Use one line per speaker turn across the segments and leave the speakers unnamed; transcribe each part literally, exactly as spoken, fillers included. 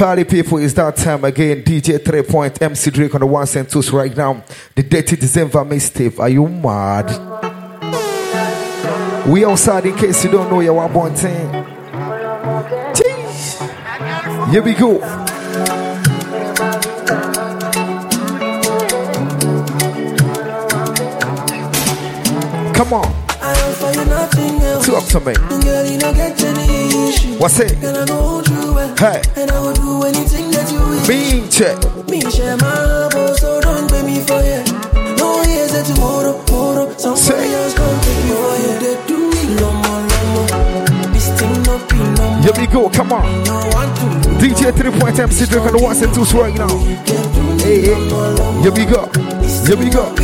party people, it's that time again. D J three Point, M C Drake on the ones and twos right now. The Dirty December mixtape. Are you mad? We outside in case you don't know your one born thing. Jeez. Here we go. Come on. Talk to me. What's it? Hey. Me check. Me share my love, so don't pay me for it. No years that tomorrow, tomorrow. Somebody else come pay me for it. They do me no more, no more. This thing no be no more. Here we go, come on. D J three Point M C Drake on the ones and twos right now. Hey, hey. Here we go. Here we go.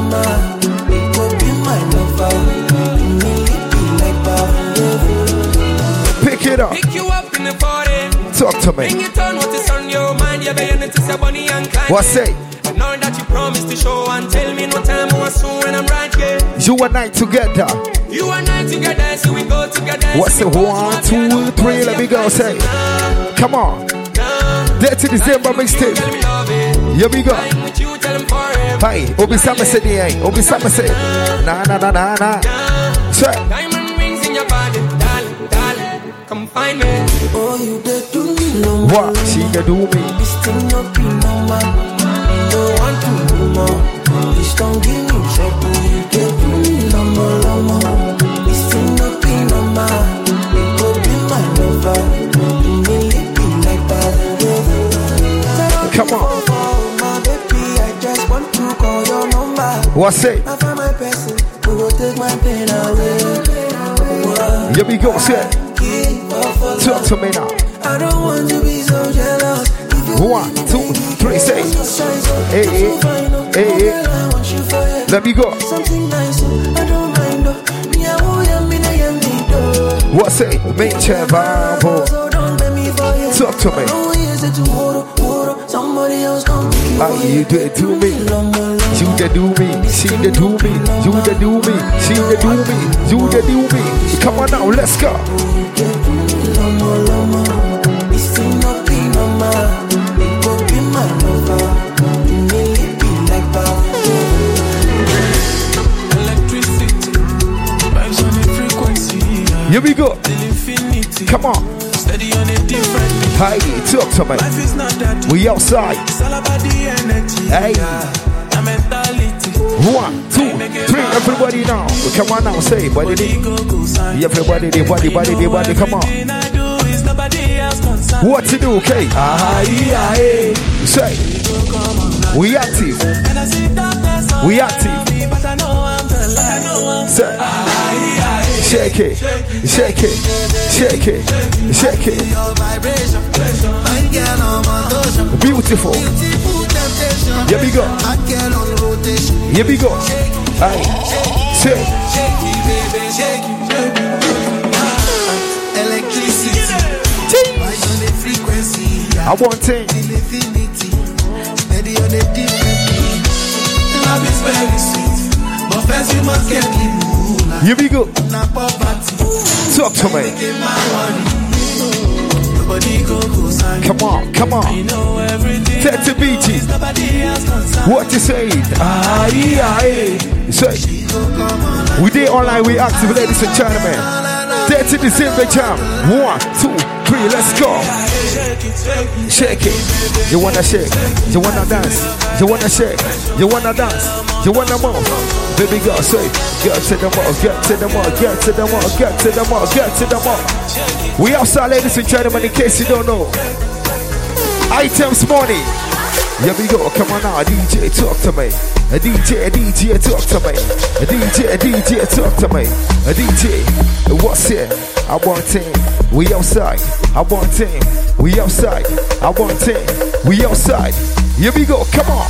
Pick it up. Pick you up in the party. Talk to me. Bring it on what is on your mind. You're beginning to say bunny and kind. What say? And now that you promised to show and tell me no time or soon when I'm right here. You and I together. You and I together, so we go together. What's the one, two, three? Let me go. Say, come on. Dirty December mixtape. Here we go. Hey, Obi Sama said, hey, Obi Sama said, nah, nah, nah, nah, nah. Say. Diamond rings in your body, darling, darling. Come find me. Oh, you did do me no more. What? She did do me. This thing not be no more. Don't want to do more. This don't give me trouble. You did do me no more, no more. This thing not be no more. You could be my lover. You really be like that. Come on. My baby, I just want to call your number. What's it? I find my person who will take my pain away. Here we go, say. Talk to me now. I don't want to be so jealous. One, two, three, say. Hey, hey, hey, hey. Let me go. What say? Make chair babo. Talk to me. Ah, you do it to me. You that do me. She that do me. You that do me. She that do me. You that do me. Come on now, let's go. Here we go. Come on. Hey, talk to me. We outside. Hey. One, two, three. Everybody now. Come on now. Say, buddy. Everybody, body, body, body. Come on. What to do? Okay. Ah, yeah, yeah. Say. We active. We active. Say. Shake it, shake it, shake it, shake it. Beautiful. Here we go. Here we go. Aye. Shake. I want it. Love is very sweet, but first you must get me. Here we go. Talk to me. Come on, come on. Take the beaches. What you say? Ah, yeah, yeah. Say. We did online, we active, ladies and gentlemen. thirty December jam. One, two, three, let's go. Shake it. You wanna shake? You wanna dance? You wanna shake? You wanna dance? You wanna move? Baby girl, say, get to the mall, get to the mall, get to the mall, get to the mall, get to the mall. We outside, ladies and gentlemen, in case you don't know. Items money. Here we go, come on now, D J, talk to me. A D J, a D J, talk to me. A D J, a D J, talk to me. A D J, what's it? I want it. We outside. I want it. We outside. I want it. We outside. Here we go, come on.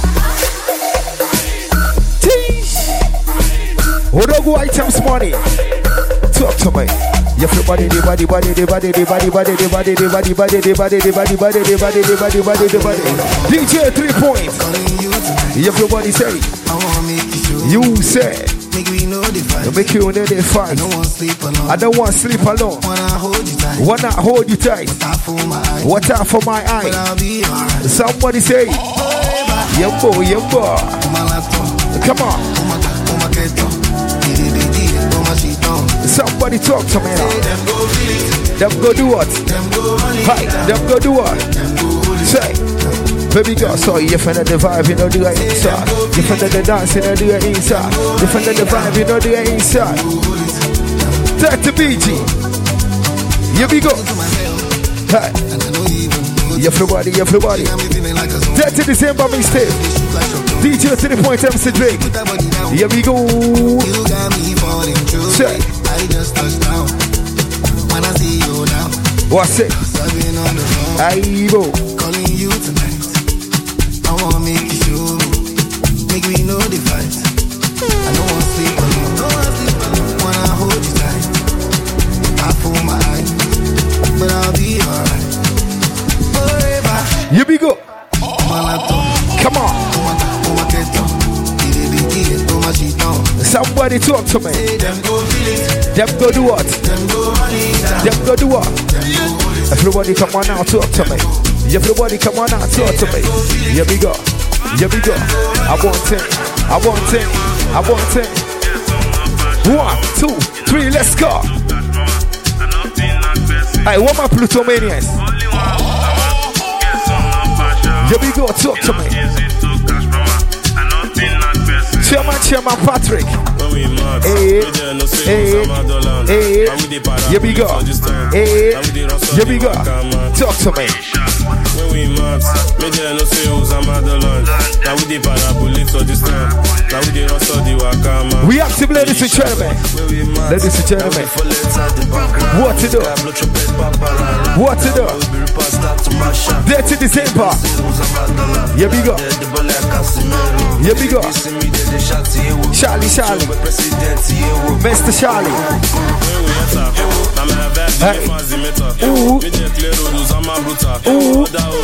Odogo items money. Talk to me. Everybody, the body, body, the body, the body, body, the body, the body, body, the body, the body, body, the body, the body, body, the body. D J three points. Everybody say. You say.
Make we know the fight.
Make you know the fight.
I don't want sleep alone.
I don't want sleep alone.
Wanna hold you tight.
Wanna hold you tight. Watch out for my eye.
But I'll be alright.
Somebody say, Yumbo, Yumbo. Come on. Somebody talk to me now. Them go do what? Hi, them go do what? Say, baby girl, so you find the vibe, you know the right inside. You find the dance, you know the right inside. You find the vibe, you know the right inside. Take the B G. Here we go. Hi. Everybody, everybody. Take the December mixtape. D J to the point, M C Drake. Here we go. Say. What's it? Aibo.
Calling you tonight. I wanna make you show me. Make me know the fight. I don't wanna sleep alone. Don't wanna sleep alone. Wanna hold you tight. I pull my eye, but I'll be alright. Forever.
Here we go. Come on. Somebody talk to me.
Them go feel it.
Them go do what?
Them go money down.
Them go do what? Everybody come on now, talk to me. Everybody come on now, talk to me. Here we go. Here we go. I want it. I want it. I want it. One, two, three, let's go. Hey, what my Plutomanians? Here we go, talk to me. Chairman, Chairman Patrick. Hey, hey, hey. Here we go. Hey, here we go. Talk to me. We active, ladies and gentlemen. Ladies and gentlemen. What to do? What to do? Dirty December. Here we go. Here we go. Charlie, Charlie. Mister Charlie. Hey. Ooh. Ooh.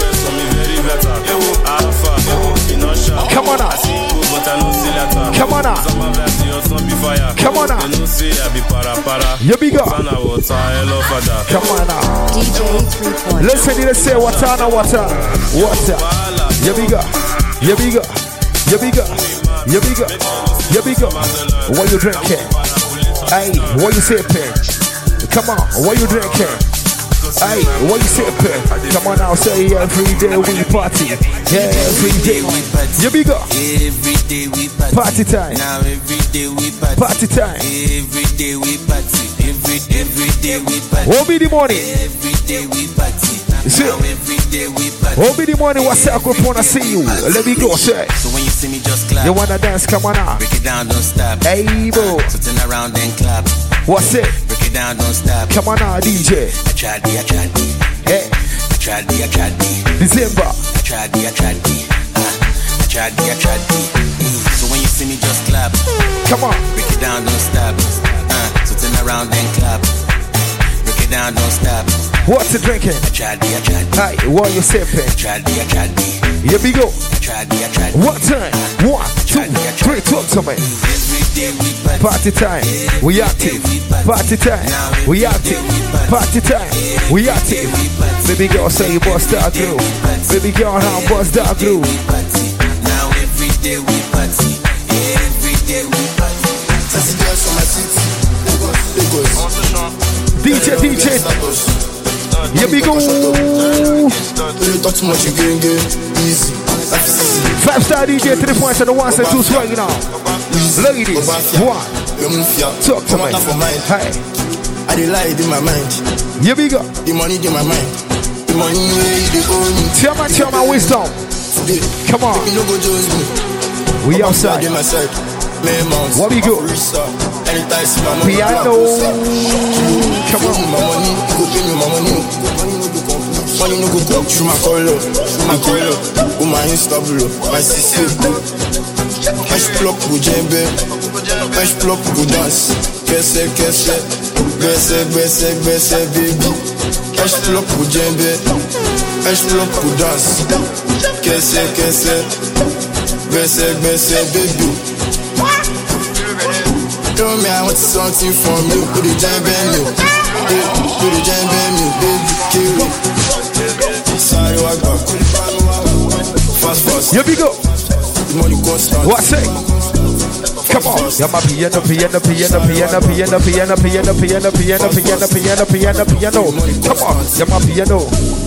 Come on now. Come on now. Come on now. Here we go. Come on now.
D J three point.
Listen, let's say Watana, Watana. Water. Here we go. Here we go. Here we go. Here we go. Here we go. What you drinking? Hey, what you sipping? Come on, what you drinking? Hey, what you sipping? Come on now, say every day we party. Yeah, every day we party. Here we go.
Every day we party.
Party time.
Now every day we party.
Party time.
Every day we party. Every every day we party.
What be the morning?
Every day we party.
See?
Now every day we party.
What be the morning? What's up? I wanna see you. Let me go, say.
So when you see me, just clap.
You wanna dance? Come on now.
Break it down, don't stop.
Hey, bro.
So turn around and clap.
What's it?
Break it down, don't stop.
Come on now, D J.
I tried me, I tried me.
Hey,
I tried me, I tried me.
December.
I tried me, I tried me. Uh, I tried me, I tried me. Mm. So when you see me, just clap.
Come on.
Break it down, don't stop. Uh, so turn around and clap. Break it down, don't stop.
What's it drinking?
I tried me, I tried me.
Hey, what you sipping?
I tried me, I tried me.
Here we go.
I tried me, I tried me.
What time? One, two, three, talk to me.
Every day we party.
Party time, we active. Party time, we active. Party time, we active. Baby girl, say you bust that groove. Baby girl, how bust that groove.
Now every day we party. Every day we party. Sassy girls from my city.
D J, D J. Here we go.
Talk too much, you going good. Easy.
Five star D J, three points and the ones and two swag now. Ladies, one. Talk to me. Hey.
I dey lie in my mind.
Here we go.
The money in my mind. The money where you dey owe me.
Tell my, tell my wisdom.
Today,
come on.
You no go judge me.
We outside.
My side.
What we go?
Anytime see my money.
Piano. Come on.
My money, go pay me my money. Money no go go through my color, through my color. Oh my Insta bro, my sister. Fresh plop go jembe, fresh plop go dance. Kese kese, bese bese bese baby. Fresh plop go jembe, fresh plop go dance. Kese kese, bese bese baby. know me, I want something from you. Put the giant band you. Put the giant band you. Baby, kill me. Sorry, walk back. Fast, fast.
Here we go.
The money constant.
What's it? Come on. Yeah, my piano, piano, piano, piano, piano, piano, piano, piano, piano, piano, piano, piano, piano. Come on. Yeah, my piano.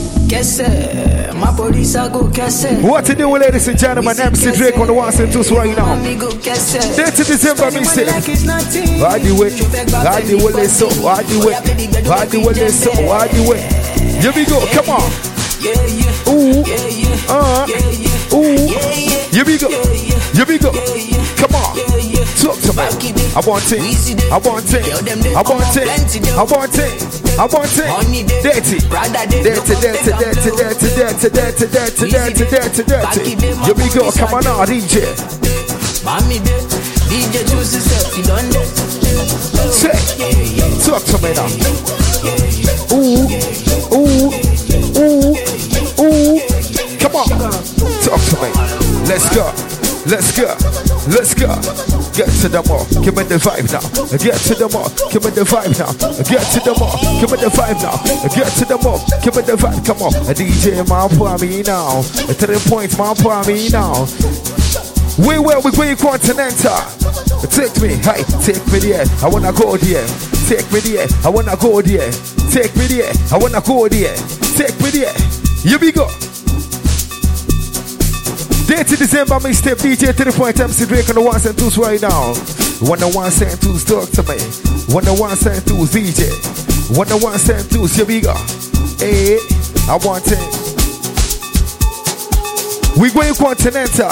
What to do, ladies and gentlemen? M C Drake on the ones and twos right now. Date to December, me say. Why do it? Why do it? So why do it? Why do it? So why do it? Here we go. Come on. Ooh. Uh. Ooh. Here we go. Here we go. Come on. Talk to me. I want it. I want it. I want it. I want it. I want it. Dirty. Dirty, dirty, dirty, dirty, dirty, dirty, dirty, dirty, dirty, dirty. Here we go. Come on now, D J. Say. Talk to me now. Ooh. Ooh. Ooh. Ooh. Come on. Talk to me. Let's go. Let's go. Let's go. Get to the mall. Give me the vibe now. Get to the mall. Give me the vibe now. Get to the mall. Give me the vibe now. Get to the mall. Give me the vibe. Come on. A D J, man, for me now. A three points, man, for me now. We where we going continental. Take me, hey, take me there. I wanna go there. Take me there. I wanna go there. Take me there. I wanna go there. Take me there. Here we go. Date to December, mixtape D J three point M C Drake on the ones and twos right now. One the ones and twos, talk to me. One the ones and twos, D J. One the ones and twos, here we go. Hey, I want it. We going continental.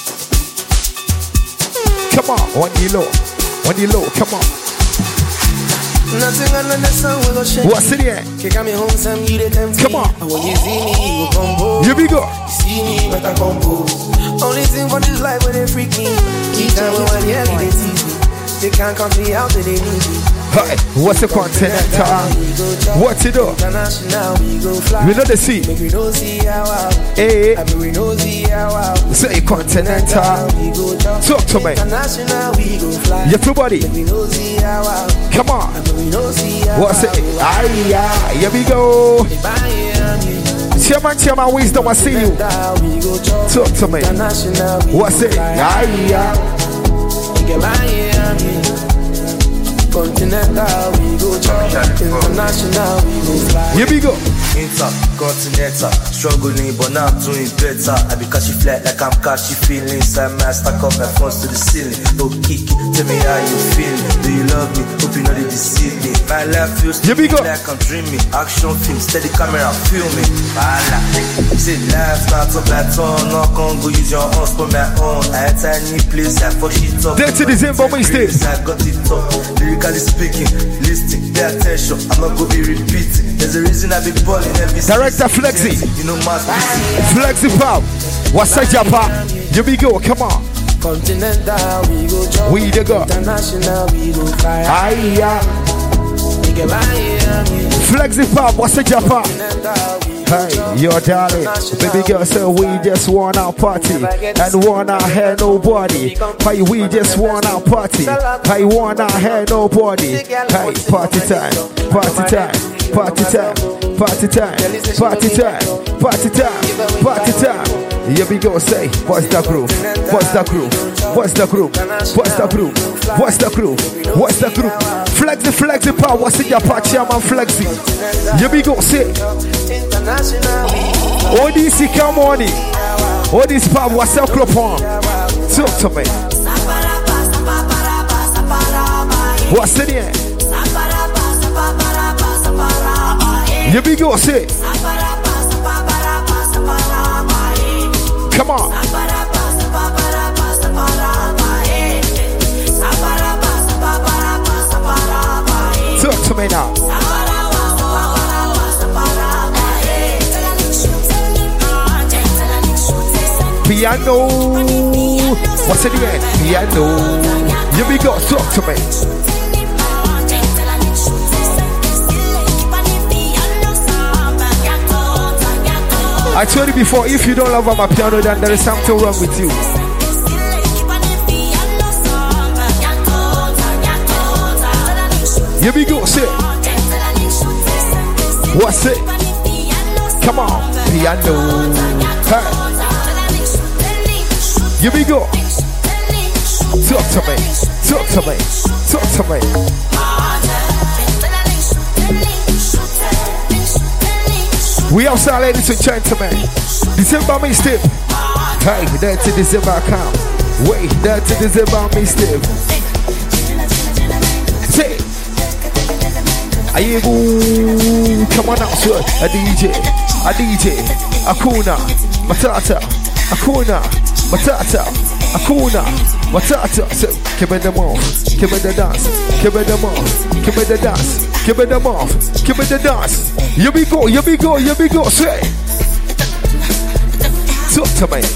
Come on, one the low, one the low, come on.
Nothing under the sun will go shake.
What's it here?
Kick me home, some you the tempting.
Come on.
And when you see me, you will compose.
Here we go.
You see me, but I compose. Only thing for this life where they freak me. Each time when they they tease me. They can't count me out, they need me.
Hi, what's the continental? What's it up? We know the sea. Hey, say continental. Talk to me. Everybody. Come on. What's it? Aye, aye, here we go. Chairman, chairman, wisdom, I see you. Talk to me. What's it? Aye, aye.
Continental, we go chop. International, we go fly.
Here we go.
Intercontinental, struggling but now I'm doing better. I be catchy flat like I'm catchy feelings. I might stack up my phones to the ceiling. No kick, tell me how you feel. Do you love me? Hope you know they deceive me. My life feels
here we go.
Like I'm dreaming. Action film, steady camera, filming. Bala. Say life starts up that turn. No can go use your horse for my own. I had tiny place, I fuck shit up.
That's the December mixtape.
I got it up. Lyrically speaking, listening, pay attention. I'm not gonna be repeating. There's a reason I be balling.
Director Flexi, Flexi Pop, what's up, Japa? Here we go, come on.
Continental, we go jump.
We the go.
International, we go fly.
Aye, Flexi Pop, what's up, Japa? Hey, your darling, baby girl said we just want our party and wanna hear nobody. Hey, we just want our party. Hey, wanna hear nobody. Hey, party time, party time, party time, party time, party time, party time, party time. Here we go, say, what's the groove? What's the groove? What's the groove? What's the groove? What's the groove? What's the groove? Flexi, flexi, power, what's in your party, man, flexi. Here we go, say. All this is come on in. All this power, what's the club on? Talk to me. What's in here? Here we go, say. Come on. Talk to me now. Piano. What's in the end? Piano. Here we go. Talk to me. I told you before, if you don't love my piano, then there is something wrong with you. Here we go, say. What's it? Come on, piano. Hey. Here we go. Talk to me, talk to me, talk to me. We outside, ladies and gentlemen. December me step. Hey, dirty December come. Wait, dirty December me step. Say, are you able? Come on out, sir. A D J, a D J, Akuna, Matata, Akuna, Matata, Akuna, Matata. So, give me the move, give me the dance, give me the move, give me the dance, give me the move, give me the dance. Here we go, here we go, here we go. Say, talk to me.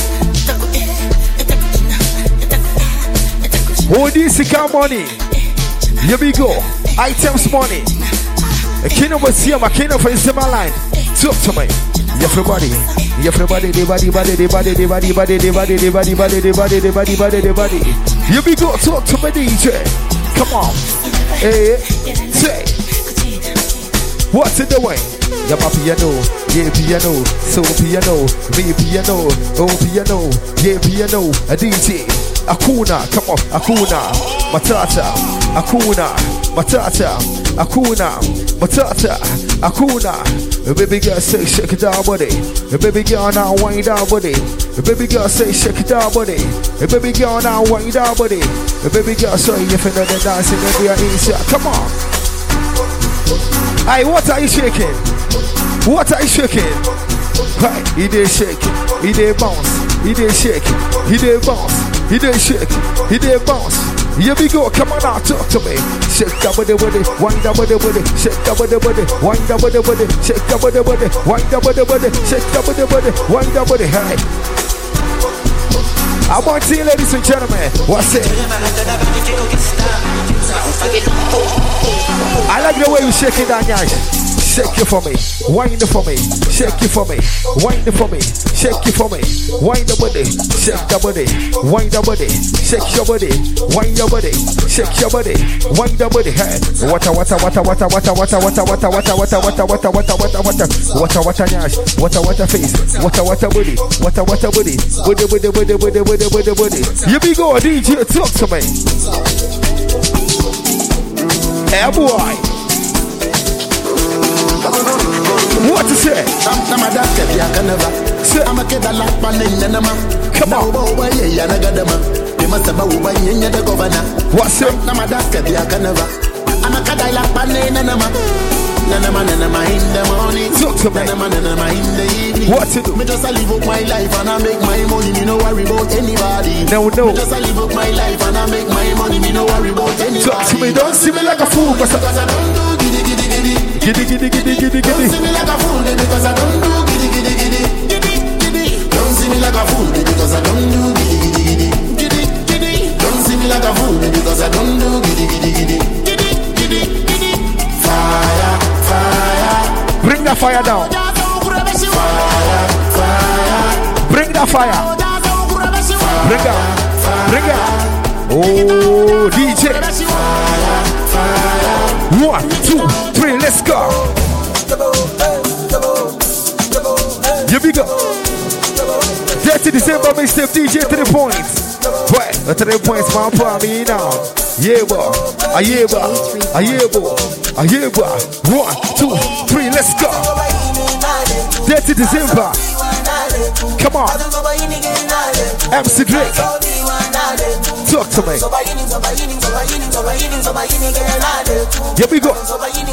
Oh, this is our money. Here we go. Items money. A king of a sea, my king of a similar line. Talk to me. Everybody. Everybody, everybody, everybody, everybody, everybody, everybody, everybody, everybody, everybody, everybody, everybody. Here we go. Talk to me, D J. Come on. Hey, say. What's it the way? Yeah, my piano, yeah, piano, so piano, me piano, oh piano, yeah, piano, a D J, Akuna, come on, Akuna, Matata, Akuna, Matata, Akuna, Matata, Akuna. A baby girl say shake it down, buddy. A baby girl now wind down, buddy. A baby girl say shake it down, buddy. A baby girl now wind down, buddy. A baby girl say if you know the dancing, then we are inside. Come on. Hey, what are you shaking? What are you shaking? Right, he did shake, he did bounce, he did shake, he did bounce, he did shake, he did bounce. Here we go, come on now, talk to me. Shake that body, body, wind that body, body, shake that body, body, wind that body, body, shake that body, body, wind that body, body, shake that body, body, wind that body. Hey, I want to see, ladies and gentlemen, what's it? I like the way you shake it down, guys. Shake it for me, wind it for me, shake it for me, wind it for me, shake it for me, wind the body, shake the body, wind the body, shake your body, wind your body, shake your body, wind the body. Hey, wata wata wata wata wata wata wata wata wata wata wata wata wata wata wata wata wata nyash, wata wata face, wata wata body, wata wata body, body body body body body body body. Here we go, D J, talk to me. Hey boy. What to say? I'm a doctor, I'm a kid, I like my name, come on. What's it? I'm a doctor, I'm a kid, I like my name, in the morning. Talk to me. In the evening. What to do? Me just a live up my life and I make my money. Me no worry about anybody. No, no. Me just a live up my life and I make my money. Me no worry about anybody. Talk to me. Don't see me like a fool because I don't do giddy giddy giddy. Giddy giddy giddy giddy giddy. Don't see me like a fool because I don't do giddy giddy giddy. Giddy giddy. Don't see me like a fool because I don't do giddy giddy giddy. Giddy giddy. Don't see me like a fool because I don't do giddy giddy giddy. Giddy giddy giddy. Fire. Fire. Bring the fire down. Fire, fire. Bring the fire. Bring it. Bring it. Oh, D J. Fire, fire. One, two, three, let's go. Here we go. Dirty December mixtape D J to the point. Right, to the point, my for me now. Yeah, boy. Ah, yeah, boy. Ah, yeah, boy. Ah, yeah, boy. One, two, three, let's go. Dirty December. Come on. M C Drake. Talk to me. Here we go.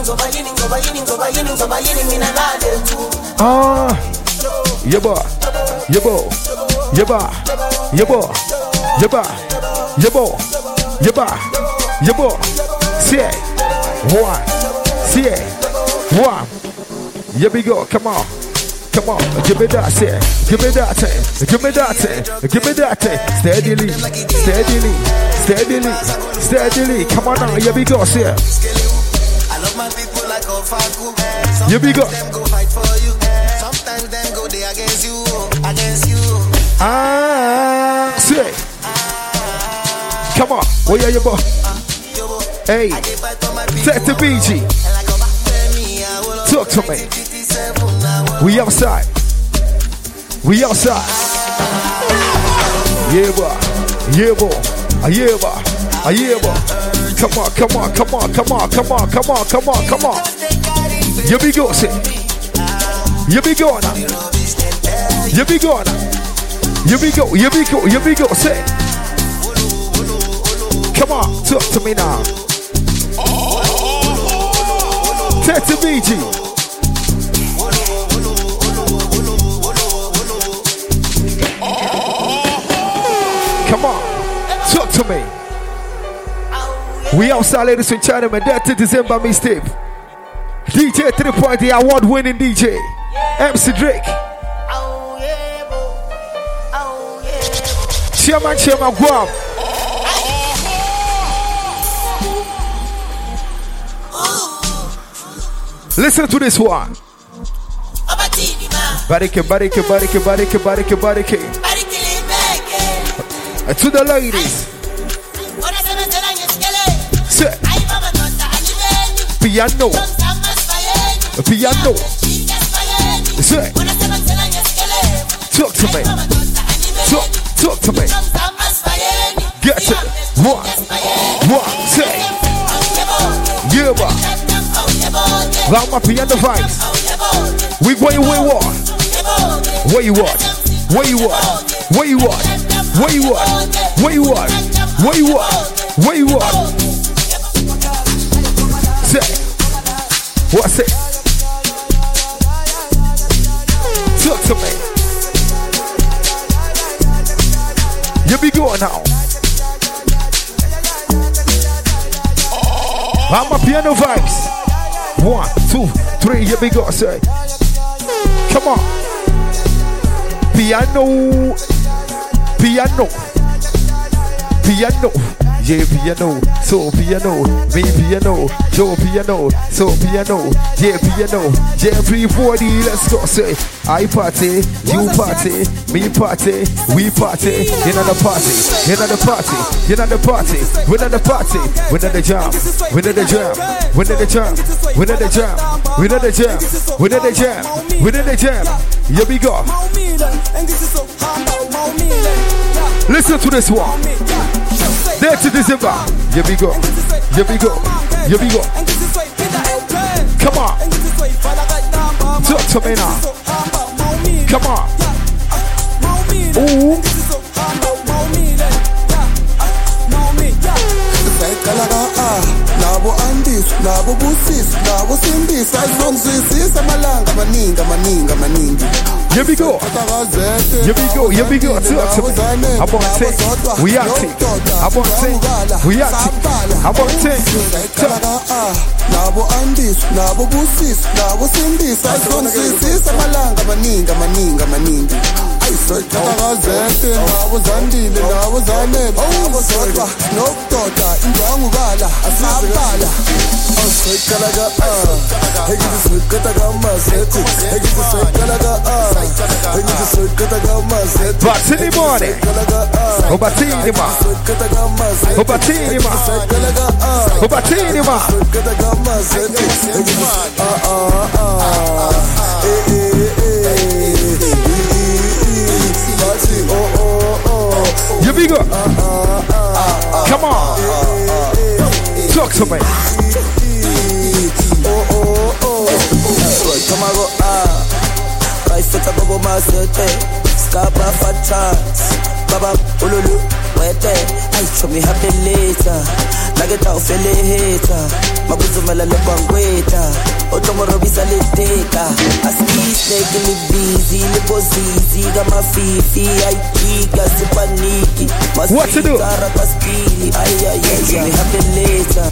Ah. Yeah, boy. Yeah, boy. Yeah, boy. Yeah, boy. Yeah, boy. Yeah, boy. Yeah, boy. Yeah, boy. See one. See one. Here we go. Come on. Come on. Give me that thing. Give me that thing. Give me that thing. Give me that thing. Steadily. Steadily. Steadily. Steadily. Come on now. Here we go. See it. I love my people like a faku. Here we go. Them go fight for you. Sometimes them go there against you. Against you. Ah. See it. Come on. Oh yeah, you boy. Hey. Take the B G. Talk to me. We outside. We outside. Yeah, boy. Yeah, boy. Yeah, boy. Yeah, boy. Come on, come on, come on, come on, come on, come on, come on, come on. You be go, say. You be going now. You be going now. You be go, you be go, you be go, say. Come on, talk to me now. Take the B G. Come on, talk to me. We outside, ladies and gentlemen. That's December mistake. D J three point the award-winning D J, M C Drake. Chairman, Chairman Guam. Listen to this one. Barike, barike, barike, barike, barike, barike. To the ladies. Say. Piano. Piano. Say. Talk to me. Talk, talk to me. Get it. One. One. Say. Yeah, boy. Round my piano vibes. We going where you want. Where you want? Where you want? Where you want? Where you want? Where you want? Where you want? Where you want? Say. What's it? Talk to me. You be going now. I'm a piano vibes. One, two, three, here we go, say. Come on. Piano. Piano. Piano. Yeah, piano. So piano. Me piano. Joe piano. So piano. Yeah, piano. Yeah, everybody, let's go, say. I party, you party, me party, we party, in the party, in the party, in the party, we're at the party, we're at the jam, we're at the jam, we're at the jam, we're at the jam, we're at the jam, we're at the jam, we're at the jam. Here we go. Listen to this one. There to December. Here we go. Here we go. Here we go. Come on. Talk to me now. Come on. Ooh. Nabo andis, nabo busis, nabo simbis, azongizisa malanga maninga maninga maningi. Here we go. Here we go. Here we go. Talk to me. I'm on ten. We are ten. I'm on ten. We are ten. I'm on ten. Nabo andis, nabo busis, nabo simbis, azongizisa malanga maninga maninga maningi. Takazete, nabo zandile, nabo zanele, nabo sodwa, nokutota, ingwangubala, asabala. Osekalaga ah, egisekalaga mazete, egisekalaga ah, egisekalaga mazete. Batini morning, oh batini ma, oh batini ma, oh batini ma. Ah ah ah, eh eh eh. Oh, oh, oh. You big up. Come on. Talk to me. Oh, oh, oh. Come on, go. Ah. I fit a bubble master. Scapa for chance. Baba, ululu, wete. I show me happy later. Nugget out, feel it hater. Mabuzumela lebangweta. Otomoro bisaleteka. Aski snake in the busy. Lipo zizi. Gama fifi. I piga sipaniki. What to do? Ay, ay, ay, show me happy later.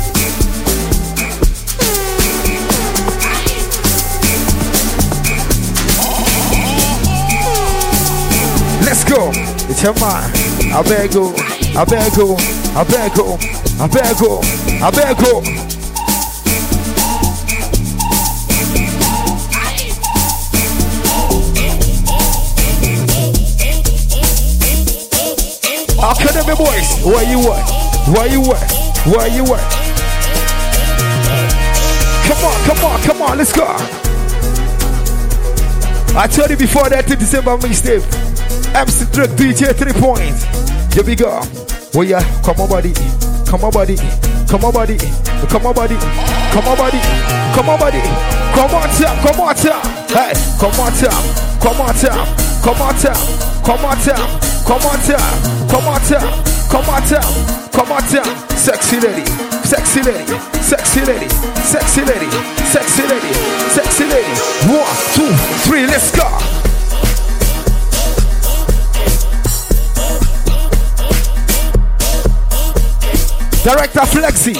Let's go. It's your man. I better go. I better go. I better go. I better go. I better go. Academy boys, where you at? Where you at? Where you at? Come on, come on, come on, let's go. I told you before that in December mixtape. M C Drake D J three points. Here we go. Oh yeah, come on buddy. Come on buddy. Come on buddy. Come on buddy. Come on buddy. Come on buddy. Come on top. Come on top. Hey, come on top. Come on top. Come on top. Come on top. Come on top. Come on top. Come on top. Come on top. Sexy lady. Sexy lady. Sexy lady. Sexy lady. Sexy lady. Sexy lady. One, two, three, let's go. Director Flexi.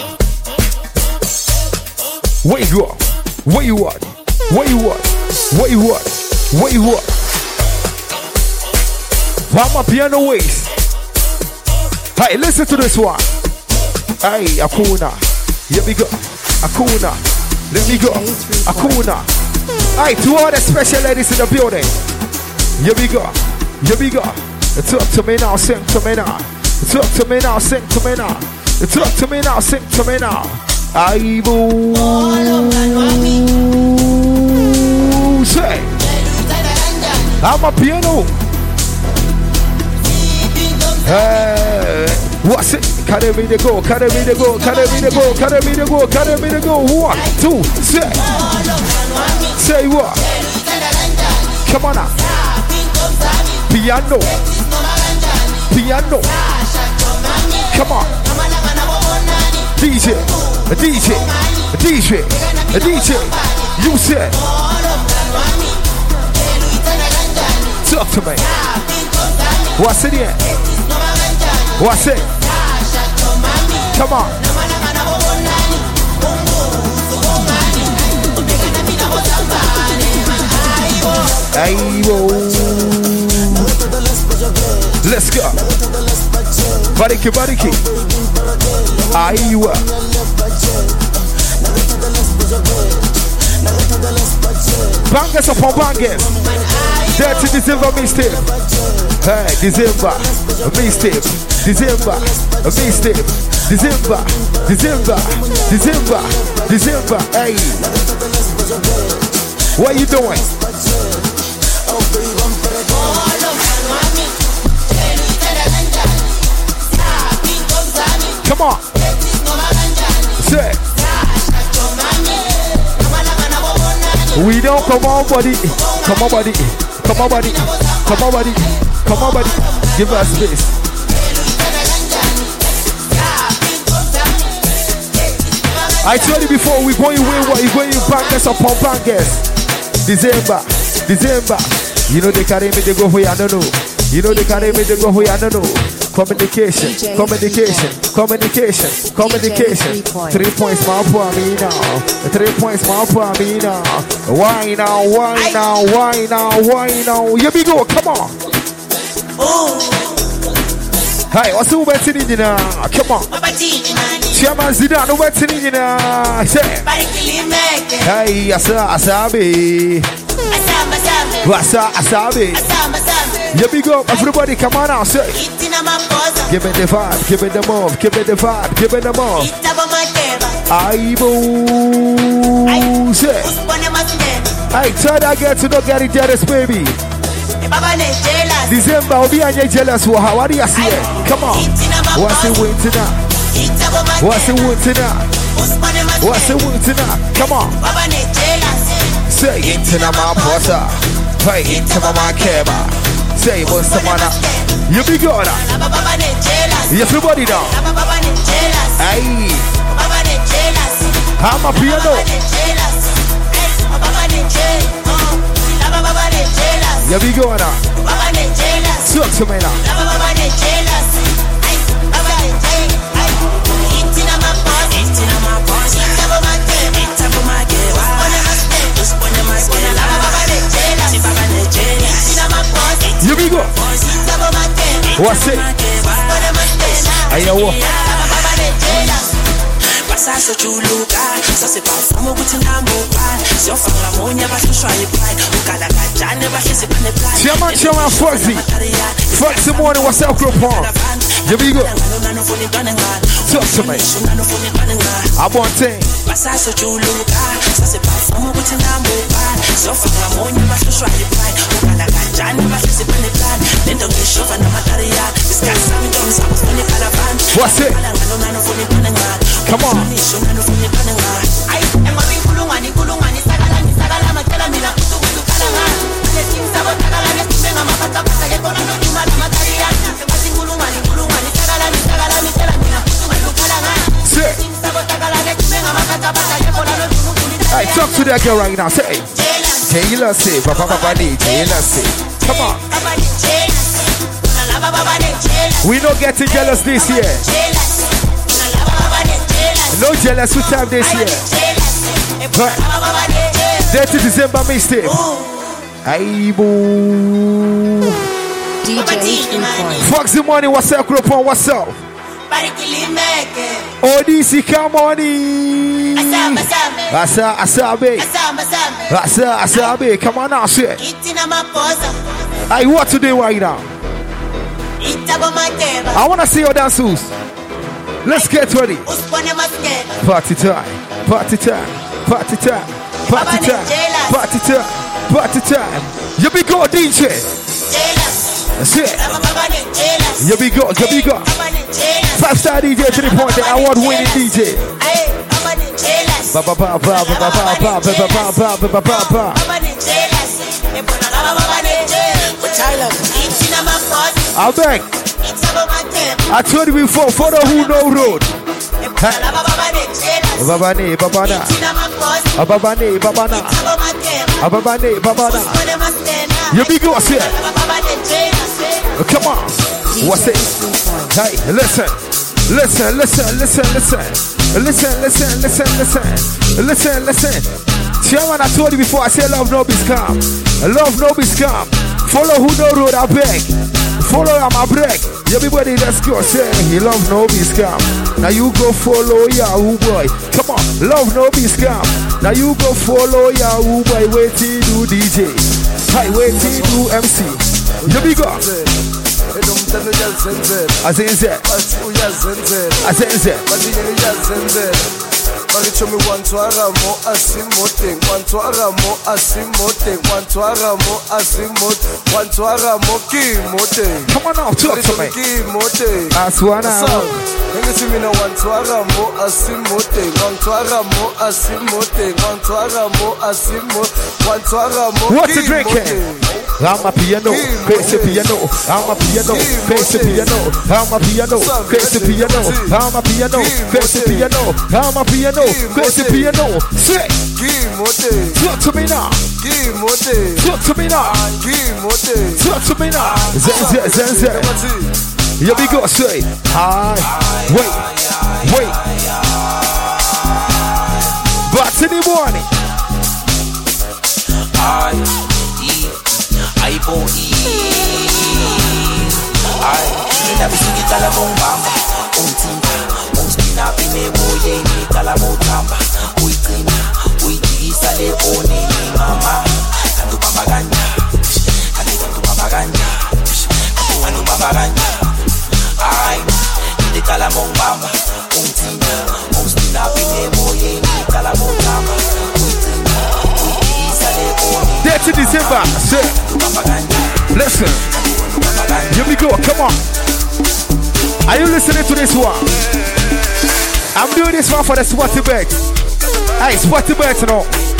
Where you are? Where you are? Where you are? Where you are? Where you are? I'm up here on the waist. Hey, listen to this one. Hey, Akuna. Here we go. Akuna. Let me go. Akuna. Hey, to all the special ladies in the building. Here we go. Here we go. Talk to me now, sing to me now. Talk to me now, sing to me now. Talk to me now, sing to me now. I will say, I'm a piano. Hey, what's it? Carry me to go, carry me to go, carry me to go, carry me to go, carry me to go. One, two, say, say what? Come on now. Piano, piano. Come on. D J, a D J, a D J, a D J. You said. Talk to me. What's it here? What's it? Come on. Ayo. Let's go. Bariki, bariki. Ayo. Bangers upon bangers. Dirty December mixtape. Hey, December mixtape. December mixtape. December, December, December, December. Hey, what you doing? Come on. Say. We don't come on, buddy. Come on, buddy. Come on, buddy. Come on, buddy. Come on, buddy. Give us space. I told you before, we're going wayward, we're going bangers upon bangers. December, December. You know they carry me, they go for you, I don't know. You know they carry me, they go for you, I don't know. Communication, communication, communication, communication. Three points more for me now. Three points more for me now. Why now, why now, why now, why now? Here we go, come on. Hey, what's the wet in it now? Come on. Chairman Zidane, what's in it now? Say. Hey, Asa, Asabi. Asa, Asabi. Here we go, everybody, come on now, say. Give me the vibe, give me the move, give me the vibe, give me the move. Aibo, say. Hey, tell that girl to not get it jealous, baby. December, I'll be on your jealous. How do you see it? Come on. What's the winter now? What's the winter now? What's the winter now? Come on. Say it to my posa. Pay it to my keba. Say what's the matter? You be good. Everybody now. Hey. I'm a piano. You be good now. Talk to me now. You be good. What's it? Ayo.
Passa so chuluka, so se perform with na mobile. So fanga monya ba so try pride. Ukala kajane ba hisi pane plan.
Chairman, Chairman Foxy. Foxy morning, what's up, group on? Here we go. Talk to me. I want thing.
Passa so chuluka, so se perform with na mobile. So fanga monya ba so try pride. Ukala kajane ba hisi pane plan. Then don't get shove na mataria. Discuss some jobs up for the caravan.
What's it? Come on.
I am having kulungani kulungani sagala ni sagala matela mina kutu kutu kalanga. Letting sabo tagala nesumenga mapata pata ke kona no tumala mataria. Basi kulungani kulungani sagala ni sagala mitela mina kutu kutu kalanga. Letting sabo tagala nesumenga mapata pata ke kona no tumala.
Hey, talk to that girl right now. Say, Taylor say, Papa Papa Taylor say. Come on. We not getting jealous this year. No jealous with time this year. Right. thirty December mistake. Aye boo.
D J
Foxy money, what's up, group on, what's up? O D C, come on in. Asa, Asabe. Asa, Asabe, come on now, shit. Hey, what to do right now? I want to see your dance moves. Let's get ready. Party time, party time, party time, party time, party time, party time. You be go D J. That's it. You be go, you be go. Five star D J to the point that award winning D J. Ba ba ba ba ba ba ba ba ba ba ba ba ba ba. I'll back. I told you before, follow who know road. Babane, babana. Babane, babana. Babane, babana. You be good, sir. Come on. What's it? Hey, listen. Listen, listen, listen, listen. Listen, listen, listen, listen. Listen, listen. Chairman, I told you before, I said love no be scam. Love no be scam. Follow who know road, I beg. Follow on my break. Everybody, let's go. Say, he love no be scam. Now you go follow Yahoo boy. Come on, love no be scam. Now you go follow Yahoo boy. Wait till do D J. Hi, wait till do M C. Here we go. Azenze. Azenze.
Maricho me want to aramo asimote, want to aramo asimote, want to aramo asimot, want to aramo kimote.
Come on now, talk to me.
Kimote.
Aswana.
Nigga me no want to aramo asimote, want to aramo asimote, want to aramo asimot, want to aramo.
What's the drinking? I'm a piano, crazy piano, I'm a piano, crazy piano, I'm a piano, crazy piano, I'm a piano, crazy piano, I'm a piano, crazy piano. Say, talk to me now. Talk to me now. Talk to me now. Zen, zen, zen, zen. Here we go. Say, hi, wait, wait. But in the morning,
I. I go eat. I never see it all about mama. On timba, on spin up in a boy, ni talamo tamba. We clean, we sale one mama. Kandu papaganda, kandu kandu papaganda, kandu kandu papaganda. I need the talamo mama. On timba, on spin up in a boy, ni talamo tamba. We clean, we sale one.
That's in December. Listen. Here we go. Come on. Are you listening to this one? I'm doing this one for the Spotty Bet. Hey, Spotty Bet, no.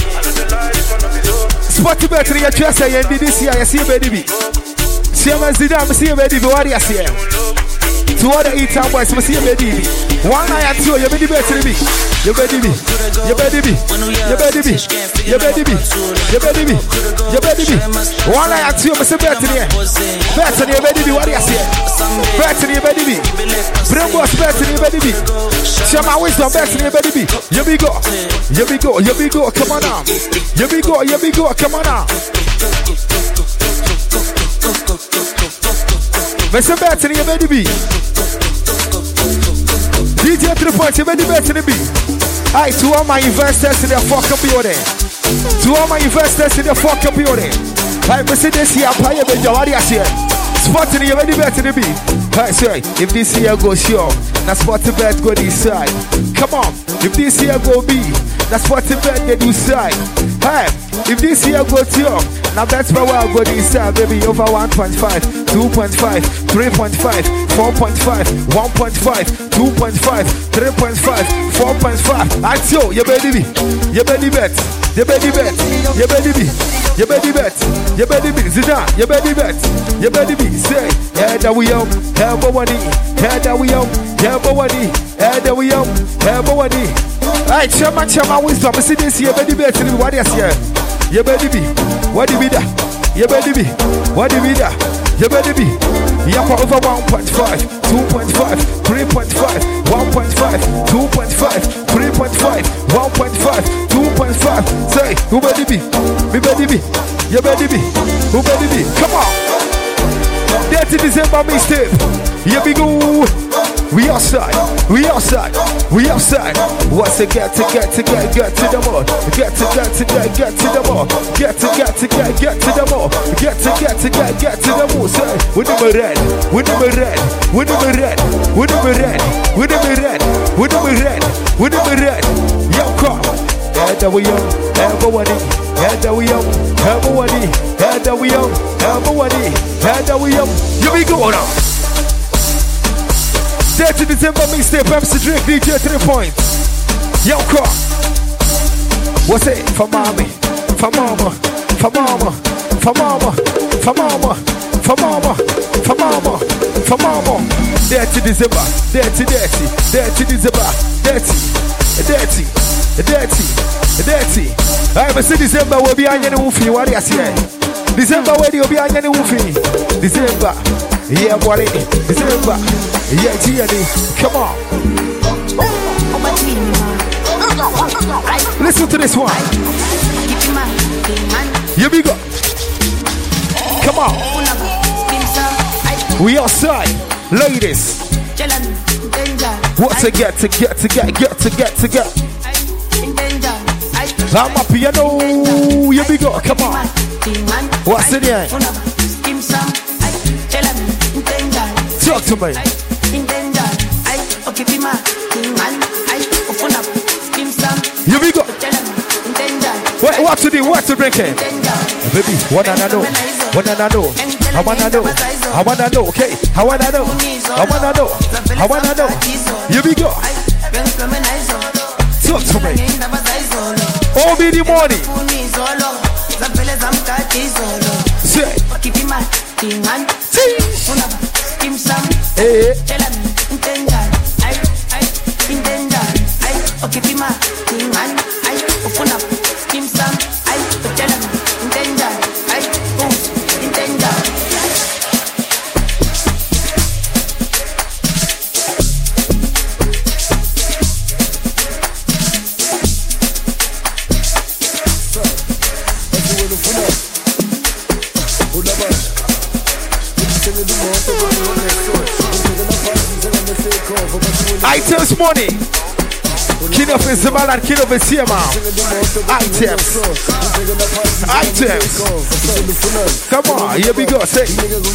Spotty Bet, you just say, and this year, you see a baby. See a man, see a baby. What do you see? Two other eat time boys, see a baby. One eye and two, you baby better be. You baby be. You baby be. You baby be. You baby be. You baby be. You baby be. One eye and two, Mister Better here. Better you baby be. What do you say? Better you baby be. Bring boss better you baby be. Show my wisdom better you baby be. Here we go. Here we go. Here we go. Come on now. Here we go. Here we go. Come on now. Mister Better you baby be. D D J three points, you ready better than me. Alright, to all my investors in the fucking building. To all my investors in the fucking building. Alright, we see this here, pay a bit, what do you say? Spotting you ready better than me. Alright, sorry, if this here goes sure, now spotting bet go this side. Come on, if this here go B, now spotting bet get this side. Hey, if this here go to now that's where I'll go this side, baby. Over one point five, two point five, three point five, four point five, one point five, two point five, three point five, four point five. I tell you, baby, you baby bet, you baby bet, you baby be, you baby bet, you baby be, Zidane, you baby bet, you baby be. Say, yeah, that we um, yeah, but what yeah, that we um, yeah, but what yeah, that we um, yeah, but what Alright, Chama Chama wisdom. I see this here, baby bet. What is here? You baby be, what do we da? You baby be, what do we da? You baby be, yeah, for over one point five, two point five, three point five, one point five, two point five, three point five, one point five, two point five. Say, who baby be? Me baby be, you baby be, who baby be? Come on. thirty December mistake. Here we go. We outside, we outside, we outside. What's it get to get to get get to the mall? Get to get to get get to the mall. Get to get to get get to the mall. Get to get to get get to the mall. Say, with the red, with the red, with the red, with the red, with the red, with the red, with the red. Yo, come. Head that we young, everybody. Head that we young, everybody. Head that we young, everybody. Head that we young. Here we go now. thirty December mixtape, Pepsi drink, D J three points. Yo, car. What's it? For mommy, for mama, for mama, for mama, for mama, for mama, for mama, for mama. thirty December, thirty, thirty, thirty December, thirty, thirty, thirty, thirty. I am see December will be on your woofy. What do you say? December will be on your woofy. December, yeah, what it? December. Yeah, G and E, come on. Listen to this one. Here we go. Come on. We outside, ladies. What's to get to get to get get to get to get? I'm a piano. Here we go. Come on. What's in here? Talk to me. Here we go. What, what to do? What to drink it? Baby, what I know? What I know? I wanna know. I wanna know. Okay, I wanna know. I wanna know. I wanna know. Here we go. Talk to me. All be the morning. Say. Hey. Items money. King of his man and king of his man. Items. Items. Come on, here we go. Say.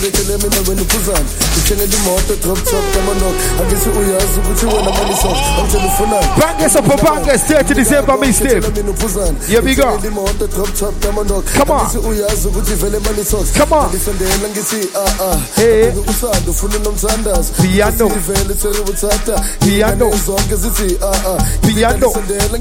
Bangers up for bangers, thirty December mistake. Here we go. Come on. Come on. Hey. Piano. Piano. Piano.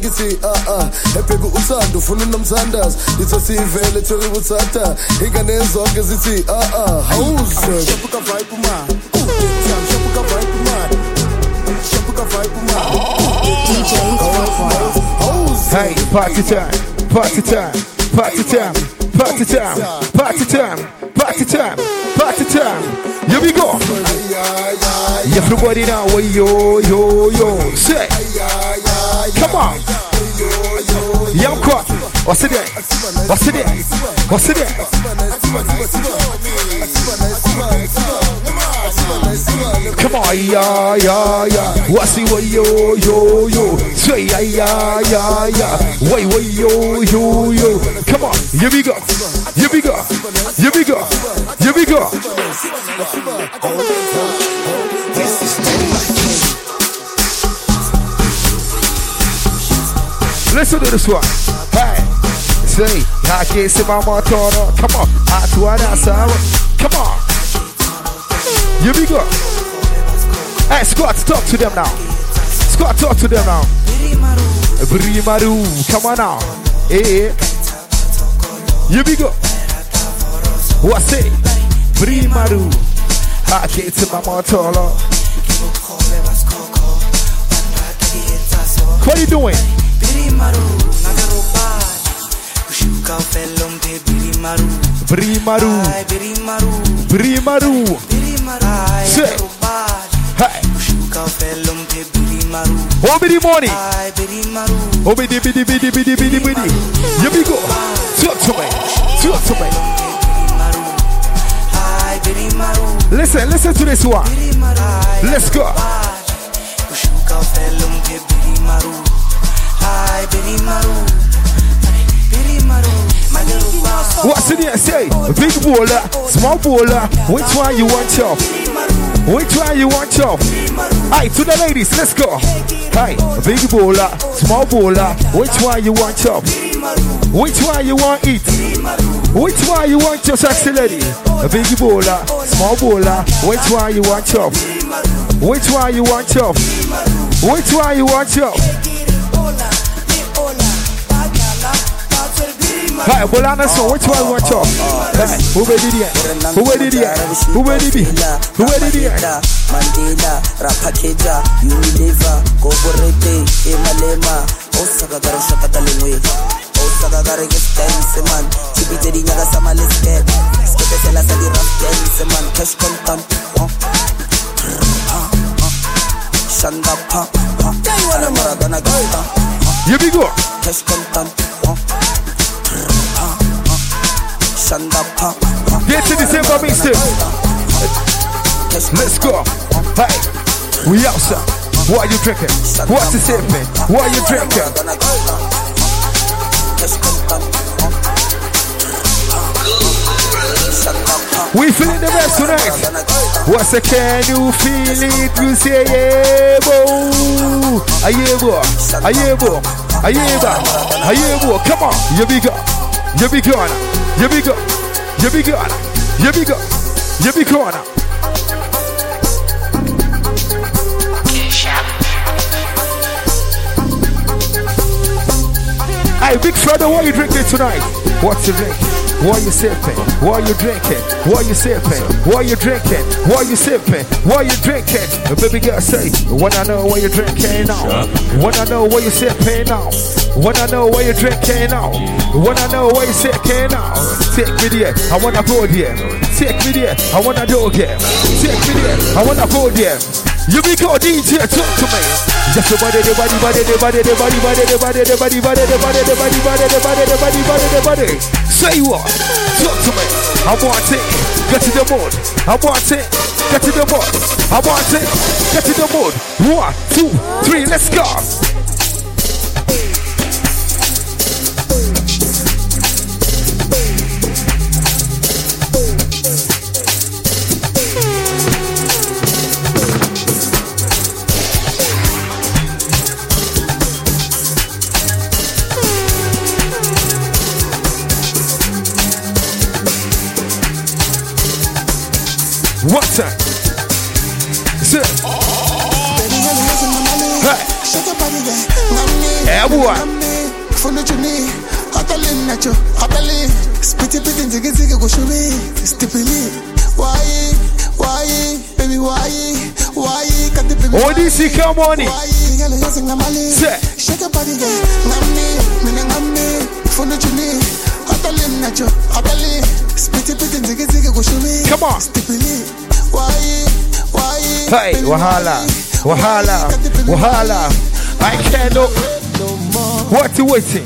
Hey, party time, party time, party time, party time, party time, party time, party time. Here we go. Everybody now, yo, yo, yo. Say, come on. Young crop. What's it there? What's it there? What's it there? Come on, on, yeah, yeah, yeah. What's the way, yo, yo, yo? Say, yeah, yeah, yeah, yeah. Way, way, yo, yo, yo. Come on, here we go. Here we go. Here we go. Here we go. Listen to this one. Hey, say, I can't see my motor. Come on, I do it. Come on. Here we go. Hey, Scott, talk to them now. Scott, talk to them now. Brimaru, come on now. Hey, here we go. What's it? Brimaru, I can't see my motor. What are you doing? Brimaru, Brimaru, say, hey, Obi the money, Obi the bidi bidi bidi bidi bidi. Here we go. Talk to me, talk to me. Listen, listen to this one. Let's go. What's in here? Say, big bowler, small bowler. Which one you want chop? Which one you want chop? Aye, to the ladies, let's go. Hi, big bowler, small bowler. Which one you want chop? Which one you want eat? Which one you want your sexy lady? A big bowler, small bowler. Which one you want chop? Which one you want chop? Which one you want chop? Hi, Bolana, so which one you want chop? Hey, who did it? Who did it? Who did it? Who did it?
Mandela, Rapakeja, Unilever, Goborete, Emalema, Osaka Garashaka Talingwe, Osaka Garagas Dance Man, Tibiti Nagasama Lisket, Skepetela Sadi Raf Dance Man, Cash Contant, Shanda Pump, Taiwana Maradona Gata.
Here we go.
Cash Contant, Shanda Pump.
Get to December mixtape. Let's go. Hey, we outside. What are you drinking? What's the sipping? What are you drinking? We feeling the best tonight. What's the can you feel it? You say yeah, bo. Aye, bo. Aye, bo. Aye, bo. Aye, bo. Come on. Here we go. Here we go. Here we go. Here we go. Here we go. Here we go. Hey, big brother, what are you drinking tonight? What's your drink? What are you sipping? What are you drinking? What are you sipping? What are you drinking? What are you sipping? What are you drinking? The baby girl say, when I know what you're drinking now. When I know what you're sipping now. When I know what you're drinking now. When I know what you're sipping now. Take me there, I wanna go there. Take me there, I wanna do again. Take me there, I wanna go there. You be called D J, talk to me. Just the body, the body, body, the body, the body, body, the body, the body, body, the body, the body, body, the body, the body, body, the body. Say what? Talk to me. I want it. Get to the mood. I want it. Get to the mood. I want it. Get to the mood. One, two, three. Let's go. One time. Sit. Hey. Hey, boy. Oh, this is come on. Sit. Come on. Hey, Wahala, Wahala, Wahala. I can't know. What you waiting?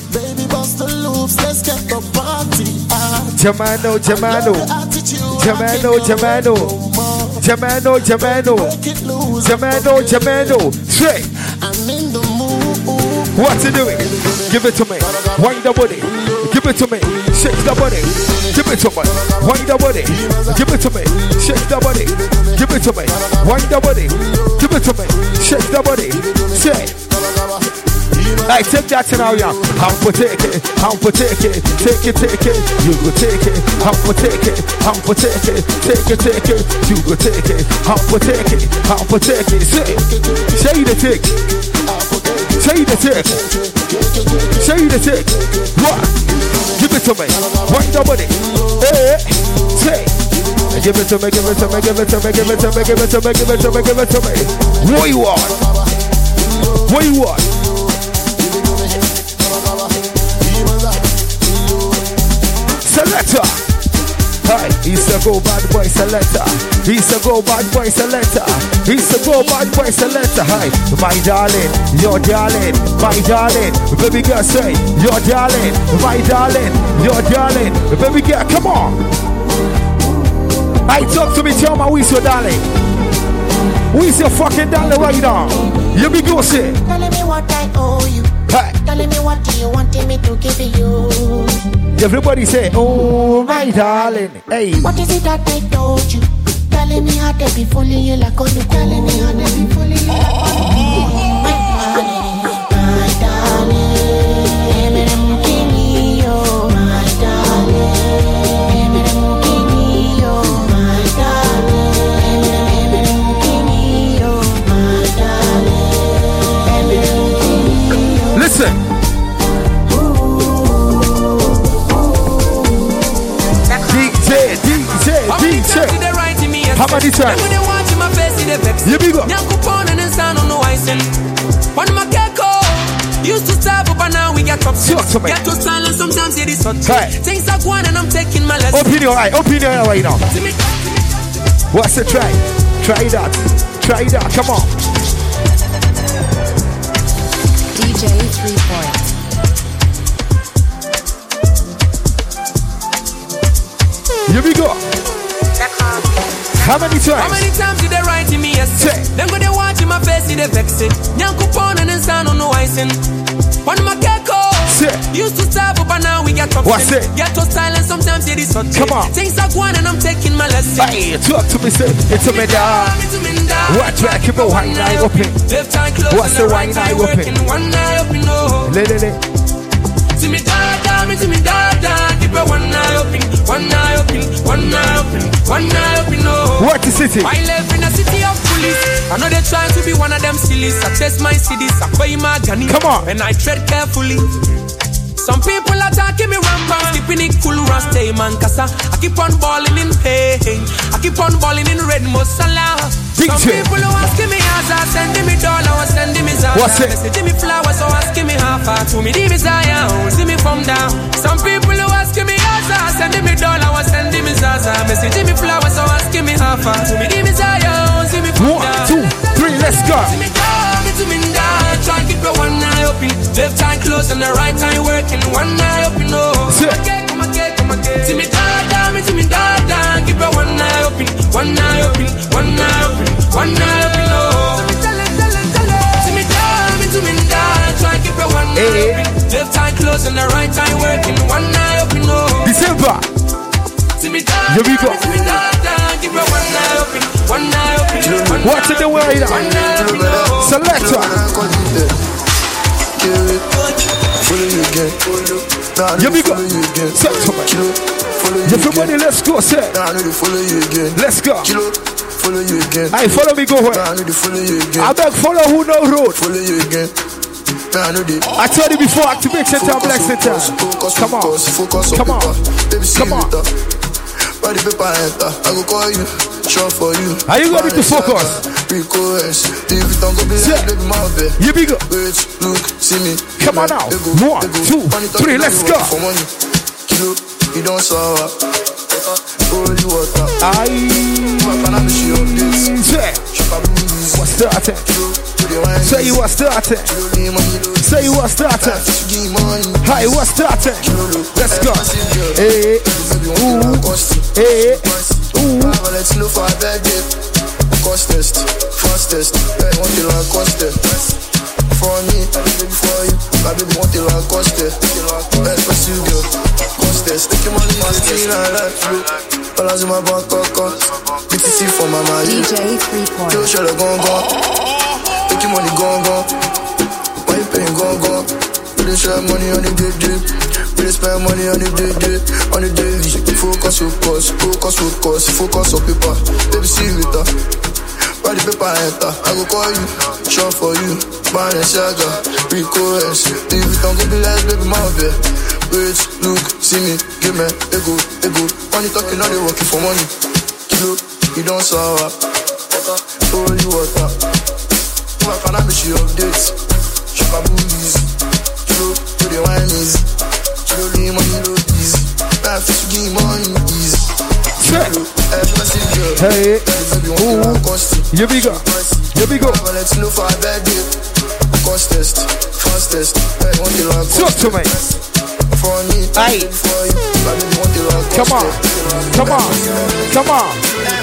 Jamano, Jamano, Jamano, Jamano. Jamano, Jamano, Jamano, Jamano. Straight.
I'm in the mood.
What you doing? Give it to me. Wind the body. Give it to me. Shake the body. Give it to me. Wind the body. Give it to me. Shake the body. Give it to me. Wind the body. Give it to me. Shake the body. Say. I take that now, yeah. I'm for take it. I'm for take it. Take it, take it. You go take it. I'm for take it. I'm for take it. Take it, take it. You go take it. I'm for take it. I'm for take it. Say. Say the take. Say the take. Say the take. What? Give it to me. Wind the body. Hey. Say. Give it to me, give it to me, give it to me, give it to me, give it to me, give it to me, give it to me. What you want? What you want? Selector. Hi, he's a go bad boy selector. He's a go bad boy selector. He's a go bad boy selector. Hi, my darling, your darling, my darling. Baby girl say, your darling, my darling, your darling. Baby girl, come on. I talk to me, tell my we's your darling. We's your fucking darling right now. You be good, say.
Telling me what I owe you.
Hi.
Telling me what do you want me to give you.
Everybody say, oh my darling. Hey.
What is it that I told you? Telling me how to be fooling you like on you. Telling me how to be fooling you like on you. My darling, my darling. My darling.
Listen. D J, how many times? You big up.
Used to stop up and now we get upset. Get to silence sometimes it is hot. Things are going and I'm taking my lesson.
Open your eye, open your eye right now. What's the try? Try that. Try that. Come on.
D J three points.
Here we go. How many times?
How many times did they write to me yesterday? Then go they watch in my face, they vex it. Nyanku pon and sound on no icing. On my gecko. Used to stop up and now we get upset.
What's it?
Get to silence sometimes it is hot.
Come on.
Things are going and I'm taking my lesson.
Hey, talk to me, say it's a me down. What track you go one eye open? What's the one eye open?
One eye open, no.
Le le le.
See me da da, me see me da da. Keep it one eye open, one eye open, one eye open, one eye open, no.
What the city?
I live in a city of police. I know they try to be one of them sillies. I test my cities, I buy my gunny.
Come on.
And I tread carefully. Some people are talking me rampant, keeping it cool, stay man, cause I keep on balling in pain. I keep on balling in red masala. Some people who asking me as I sending me dollar, was sending me Zara.
What's it?
Messaging me flowers, so asking me how far to me the desire. See me from down. Some people who asking me as I sending me dollar, was sending me Zaza. Messaging me flowers, so asking me how far to me the desire. See me from
one,
down.
two, three, let's go.
See me down, to me down. Try to keep your one eye open, left eye closed and the right eye working. One eye open, no. Come again, come again, come again. See me down, down, see me down, down. Keep your one eye open, one eye open, one eye open, one eye open, no. See me down, see me down. Try to keep your one eye open, left eye closed and the right eye working. One eye open, no.
December.
See me down,
here we go.
See me down, down. Keep your one eye open, one eye open.
What's in the way right now? Selector. Here we go. Everybody, let's go. Say. Let's go. I follow me. Go where? I beg follow who know road. I told you before. Activate center, black center. Come on. Come on. Come on.
Body paper enter, I go call you, show for you.
Are you ready to focus? Here we go.
Look, see me.
Come on now. One, two, three, let's go.
Kilo, you don't saw. Holy water.
I say, what's starting? Say you are starting. Say you are starting. Hi, what's starting? Let's go. Hey, ooh, hey, ooh,
let's know for a bad day. Cost test, fastest, I want it like cost it. For me, for you, my baby want it like cost it. Let's pursue girl, cost test, take your money, fastest. All I see my bank account, B T C for my mind.
D J three point.
Yo, shall I go go? Take your money, go go. Why you paying go go? We dey share money on the day day. We dey spend money on the day day. On the daily, focus, focus, focus, focus, focus on paper. Baby, see you later. Why the paper enter? I go call you, show for you. Man and Shaga, Rico S. If you don't go be last, baby, my bed. Wait, look, see me, give me, ego, ego. Money talking, now they working for money. Kilo, you don't sour. Water, holy water. My can I be she updates? Shaka booties. Kilo, do the wine easy. Kilo, the money low easy. I feel to give money easy.
Hey, ooh, here we go, here we go.
Let's know for a bad day. Cost test, fastest, I want the love.
Talk to me.
For me,
aye.
For you, I don't want the love.
Come on, come on, come on.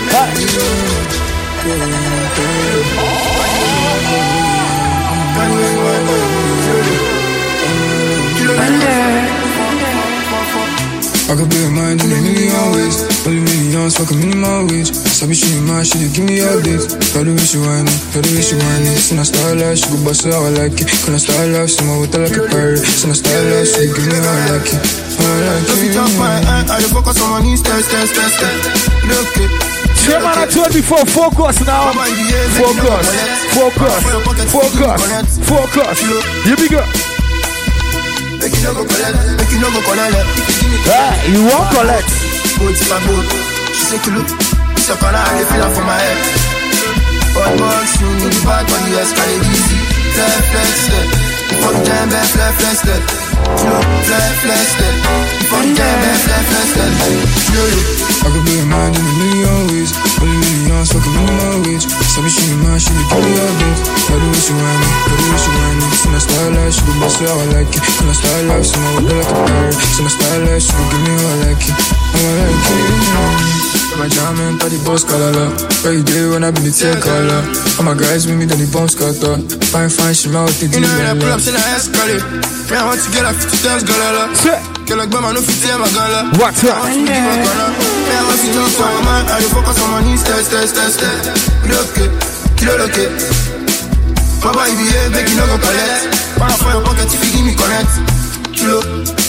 I could be a mind in a million ways. Only millions, fuck a minimum wage. Sabi she my shit, give me updates. Got the way she whine it, got the way she whine it. Seen a style life, she go bust it how I like it. Can I style life, see my water like a pirate. Seen a style life, she give me how I like it. How I like it. If you talk my eye, I focus on my knees, test, test, test, test. Look it.
Sure, man, I told before, focus now. Focus, focus, focus, focus. Here we go.
Make you no go collect, make you no go collect.
Ah, you won't collect.
Go to my boat. She say you look, it's a color and you feel it for my head. But once you need the bad money, yes, can it easy. Flex, flex, step. Fuck jam, flex, flex, flex, step. Flex, flex, step. Fuck jam, flex, flex, step.
I could be a man in a million ways. Only millions, fuck a minimum wage. Sabi she my shit, give me updates. Got the way she whine it, got the way she whine it. Seen a style life, she go bust it how I like it. Can I style life, see my water like a pirate. Seen a style life, she go give me how I like it. How I like it. My jam enter the boss color. Where you day when I be the tail color. All my guys with me, then the bombs cut up. Fine, fine, she mouth the deal.
You know when I pull up, in a escalate. Me, I want to get a fifty times galala. Get like Bama, no fifty times gala.
What's up?
Me, I want to talk for my man. I focus on my knees, test, test, test, test. Look it, kilo look it. My boy behave, make you no go collect. Para for your pocket if you give me connect. Kilo.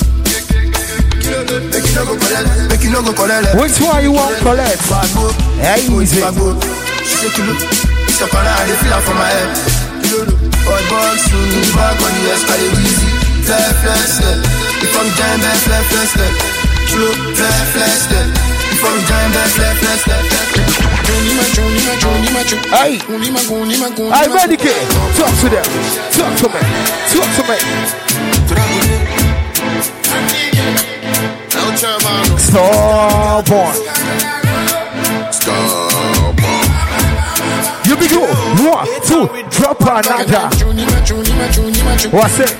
Make you no go collect, make you no go collect.
Which one you want collect? Hey, easy.
She say kilo, it's a color and they feel it for my head. Kilo, all box, you need the bag on the escalade easy. Flex, flex, step. If I'm jam, flex, flex, flex, step. Kilo, flex, flex, step. If I'm jam, flex, flex, flex, step.
Hey, hey, Medicate, talk to them, talk to me, talk to me. Starborn.
Starborn.
You be good. One, two, drop another. What's it?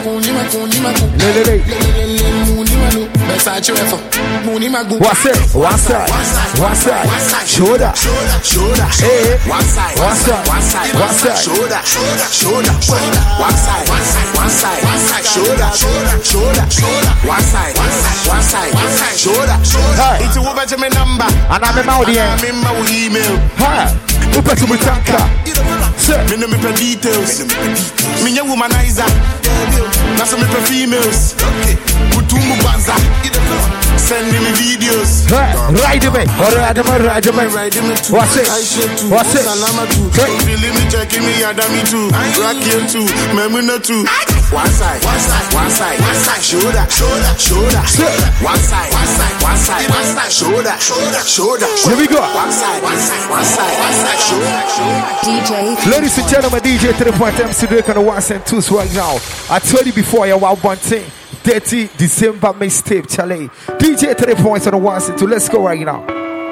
What's it? One side, one side, shoulder, shoulder, hey, one side, one side, one side, one side, shoulder, shoulder, shoulder, one side, one side, one side, one side, shoulder, shoulder, shoulder, shoulder, one side, one side, one side, one side, shoulder, shoulder. It's over to my number, and I'm in my audience. I'm in my email. Hi. Upa to Mutanka. Me no me per details. Me a womanizer. Now some me per females. Mutumbu banza. Send me videos. Ride me, ride me, ride me. What's it? What's it? Feeling me checking me, yada me too. Rock you too, memuna too. One side, one side, one side, one side, shoulder, shoulder, shoulder. One side, one side, one side, one side, shoulder, shoulder, shoulder. Here we go. One side, one side, one side, one side, shoulder, shoulder.
D J.
Ladies and gentlemen, D J three point M C Drake on the ones and twos right now. I told you before, you're one one thing. thirty December mixtape, Charlie. D J three points on the ones and two. Let's go right now.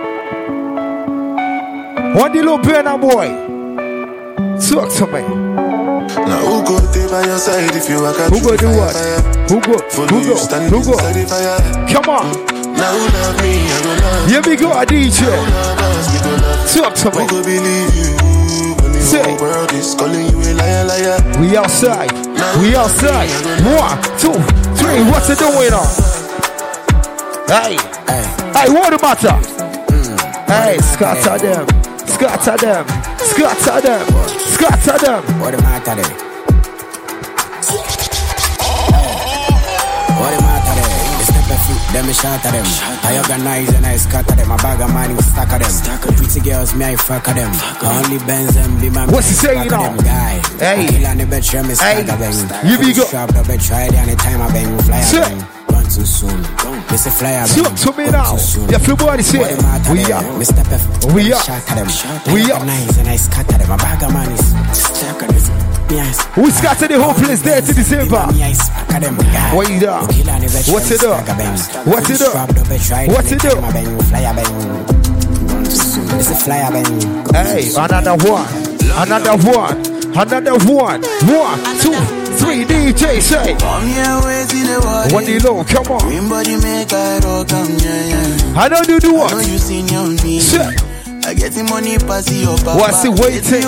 One little burner boy. Talk to me.
Now who go stay by your side if you walk out?
Who go do what? Who go? Who go? Who go? Come on.
Now love me, I go love.
Here we go, a D J. Talk to me.
Who believe you when the whole world is calling you a liar, liar?
We outside. We outside. One, two, three. What's it doing on? Hey, hey, hey, what the matter? Mm. Hey, scatter them, scatter them, scatter them, scatter them.
What the matter there? What the matter there? They step a foot, them me shot at them. I organize and I scatter them. I bag of money, stack of them. Pretty girls, me I fuck of them. Only Benz and be my.
What's he saying now? Hey, hey, you be go.
Strap the bed, try it anytime I bang, fly bang. Too soon. Mister Flyer.
Talk to me now. Everybody say we are. We are. We are.
And I scatter them. A bag of money.
We scatter the whole place there to December. What you do? What's it up? What's it up? What's it up?
Mister Flyer.
Hey, another one. Another one. Another one. One, two. Three D J say what do you know? Come on. I know you do what? Shit.
I get the money pass your papa.
What's it waiting?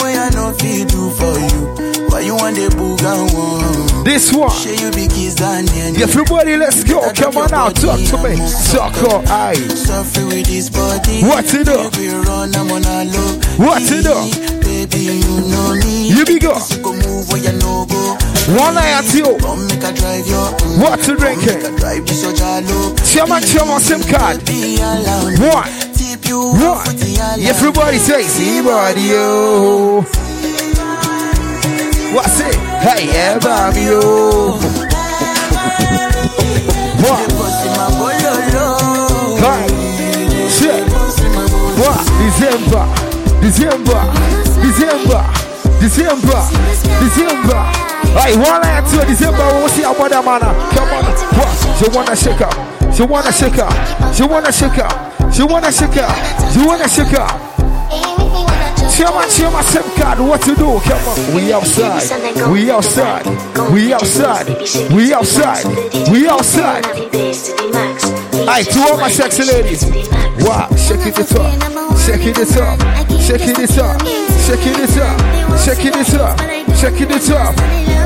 Why you want the booga one?
This one. Everybody, let's go. Come on now, talk to me. Sucker, aye. What's it up? What's it up? You be go. One eye at you. What's it drinking? Chairman, chairman, SIM card. One. One. Everybody say, see body, yo. What's it? Hey, everybody, yo. What? Hey. Shit. What? December. December. December. December. December. Hey, one eye at you. December. We'll see about that man. Come on. What? You wanna shake up? You wanna shake up? You wanna shake up? You wanna shake up? You wanna shake up? Chairman, chairman, SIM card, what to do? Come on. We outside. We outside. We outside. We outside. We outside. Hey, to all my sexy ladies. Wow, shaking it up. Shaking it up. Shaking it up. Shaking it up. Shaking it up. Shaking it up.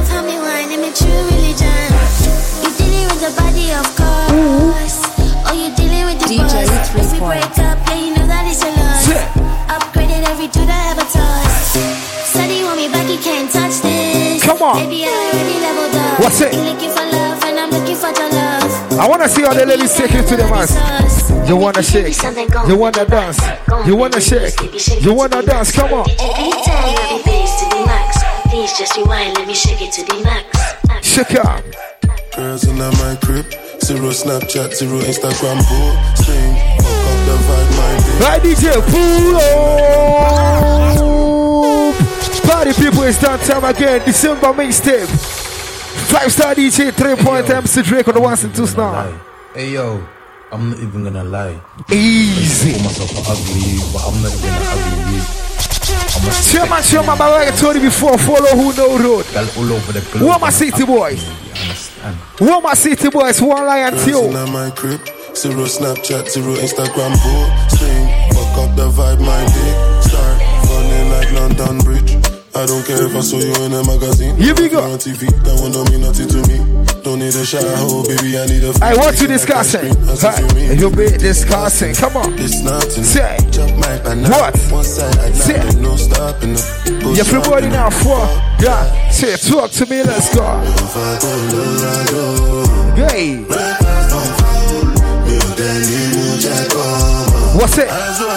You dealing with the body of course. Or you dealing with the D J boss. We break up, yeah, you know that is a loss. Upgraded every dude I ever touched. Said he want me back, he can't touch this.
Come on.
Baby, I already leveled up.
What's it?
You're looking for love and I'm looking for your love.
I wanna see all the ladies take it to the mass. You wanna shake, you wanna dance, you wanna shake, you wanna dance, come on.
Anytime I be bass to the max. Please just rewind, let me shake it to the max.
Shake up.
Girls in my crib, zero Snapchat, zero Instagram, posting. Fuck up the vibe, my day.
Right, D J, pull up. Party people, it's that time again. December mixtape. Five star D J, three point hey, M C Drake on the ones and twos now.
Hey yo, I'm not even gonna lie.
Easy.
I call myself an ugly, but I'm not even an ugly.
Chairman, chairman, but like I told you before, follow who know road.
All over the globe.
Who are my city boys? Who are my city boys? One lion two.
My crib, zero Snapchat, zero Instagram, posting. Fuck up the vibe, my day. Start running like London Bridge. I don't care if I saw you in a magazine.
Here we go.
On T V, that one don't mean nothing to me. Don't need a shower, baby, I need a.
I want to discuss it. Hey, you be discussing. Come on.
It's nothing.
Say
what?
Say
no stopping.
Everybody now for yeah. Say talk to me. Let's go. Hey. What's it?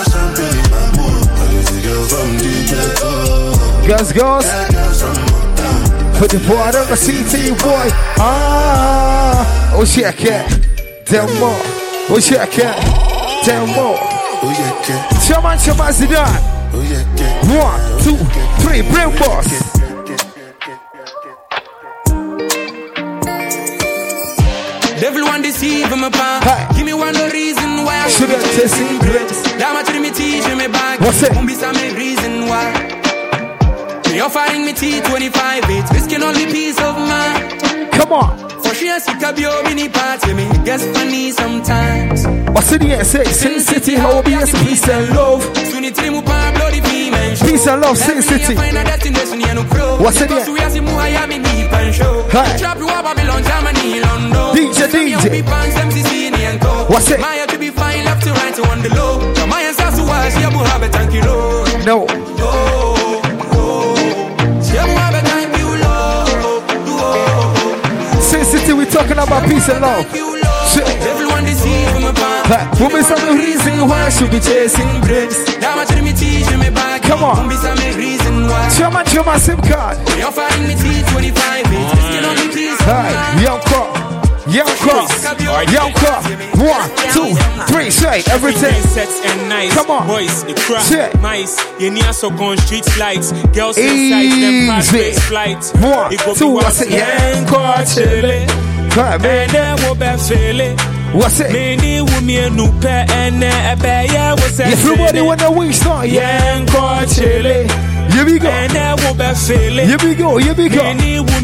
Girls, girls, put the boy on the C T, boy. Ah, oh shit, cat. Tell more. Oh shit, cat. Tell more. Chairman, chairman, Zidane. One, two, three, bring boss.
Devil want deceive me back. Hey. Give me one reason why I
shouldn't say secrets.
That much me teach me back.
What's it?
Won't be some reason why. Me offering me T twenty-five, it's risking only peace of mind.
Come on.
For sure, sick of your mini party, me guess funny sometimes.
What's it here? Say, Sin City, how be as peace and love.
Soon it me
and love, Sin City. What's it here? Hey. D J, D J. What's it? No. Sin City, we talking about peace and love.
Everyone deceives from above.
Women's on the reason why should be chasing bricks. Come on. Chama, chama, SIM card. Hey, young crop. Young crop. Young crop. One, two, three, say everything. Come on.
Boys, the crap. Mice. You near so gone street lights. Girls inside them pass flights.
One, two, I say, young crop. Right, man. What's it? Everybody wanna wing start, yeah. Here we go. Here we go. Here we go.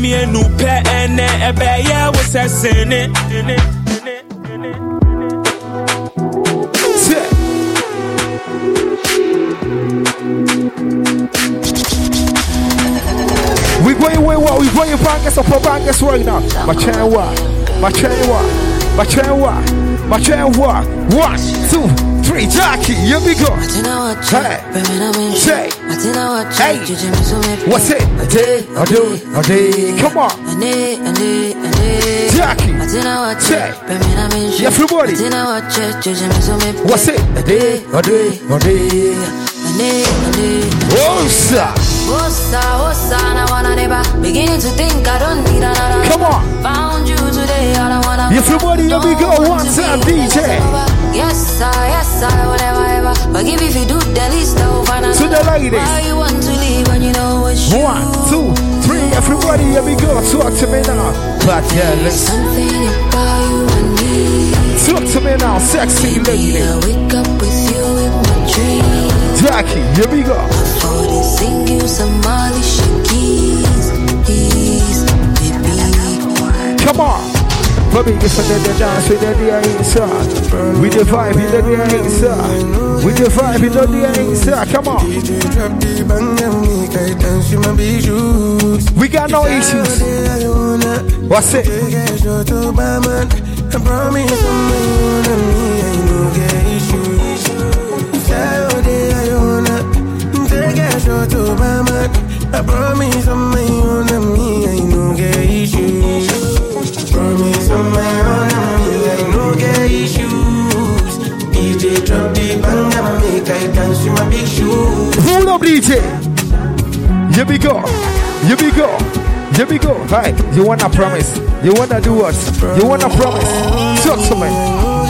We going way what? We going bangers up for bangers right now. My chain what? My chain what? My chain what? My chain what? One, two, three, Jackie, here we go. Hey, say, hey, what's it? A day, a day, a day. Come on, Jackie, say, everybody. What's it? A day, a day, a day. Oh, sir.
Osa, osa, I wanna never beginning to think I don't need another.
Come on.
Found you today, I don't wanna.
Everybody, here we go. One time, D J.
Yes, sir, yes, sir, whatever, ever. Forgive if you do the least, though.
To the ladies.
Why you want to leave when you know it's you?
One, two, three. Everybody, here we go. Talk to me now. But yeah, listen.
Something about you I need.
Talk to me now, sexy lady.
I wake up with you in my dreams.
Jackie, here we go.
For they sing you some Molly Shakis, baby.
Come on. Bobby, if I did the dance with the D I inside. With the vibe, with the D I inside. With the vibe, with the D I inside. Come on. We got no issues. What's it? I promise I'm I promise on my own and me, I no get issues. Promise on my own and me, I no get issues. D J drop the bang and make I dance with my big shoes. Pull up, D J. Here we go. Here we go. Here we go. Hi, you wanna promise? You wanna do what? You wanna promise? Talk to me.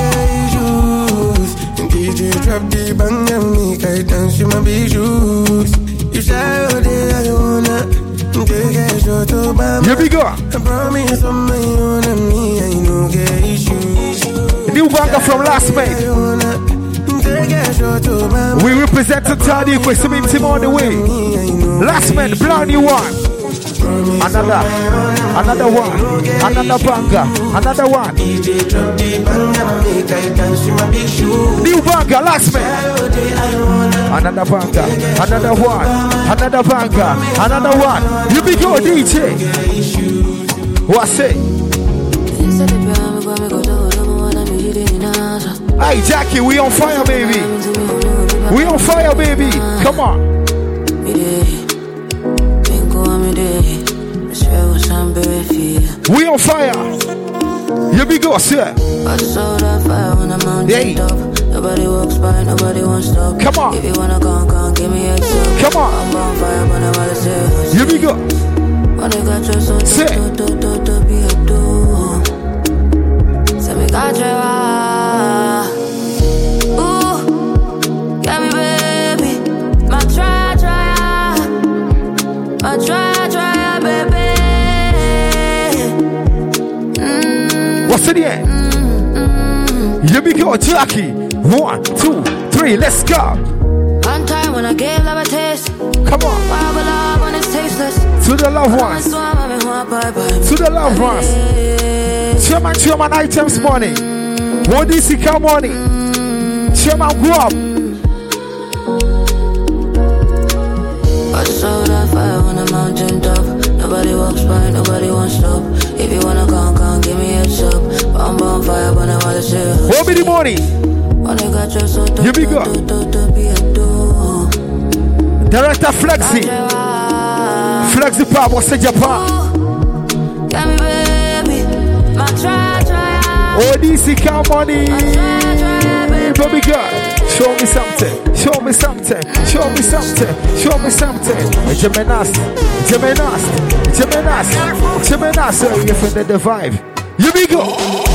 D J drop the bang and make I dance with my big shoes. You say all day I wanna take a shot of my. Here we go. I promise on my own and me, I no get issues. New banger from last mate. We represent the Tadi for some team on the way. Last man, brand new one. Another, another one, another banger, another one. New banger, last man. Another banger, another one, another banger, another one. You be go D J. What's it? Hey Jackie, we on fire, baby. We on fire, baby. Come on. We on fire. Here we go, sir. Hey.
Nobody walks by, nobody wants to stop.
Come on.
If you wanna come, come, give me a tip.
Come on.
I'm on fire, but I'm all the
here we go.
When I got your soul,
say.
Do, do, do, do, be a do. Say me got your ooh, got me baby. My try, try, my try, try, baby. Mm.
What's in the end? Mm-hmm. Here we go, Jackie. One, two, three, let's go.
One time when I gave love a taste.
Come on.
Why would love when it's tasteless?
To the loved ones. To the loved ones. Chairman, chairman items money. What is it come money? Chairman, go up. What be the money? Here we go. Director Flexi. Flexi Pop, what's in Japan? Oh, D C car money. Baby girl, show me something. Show me something. Show me something. Show me something. Geminas. Geminas. Geminas. Geminas. You feel the vibe. Here we go.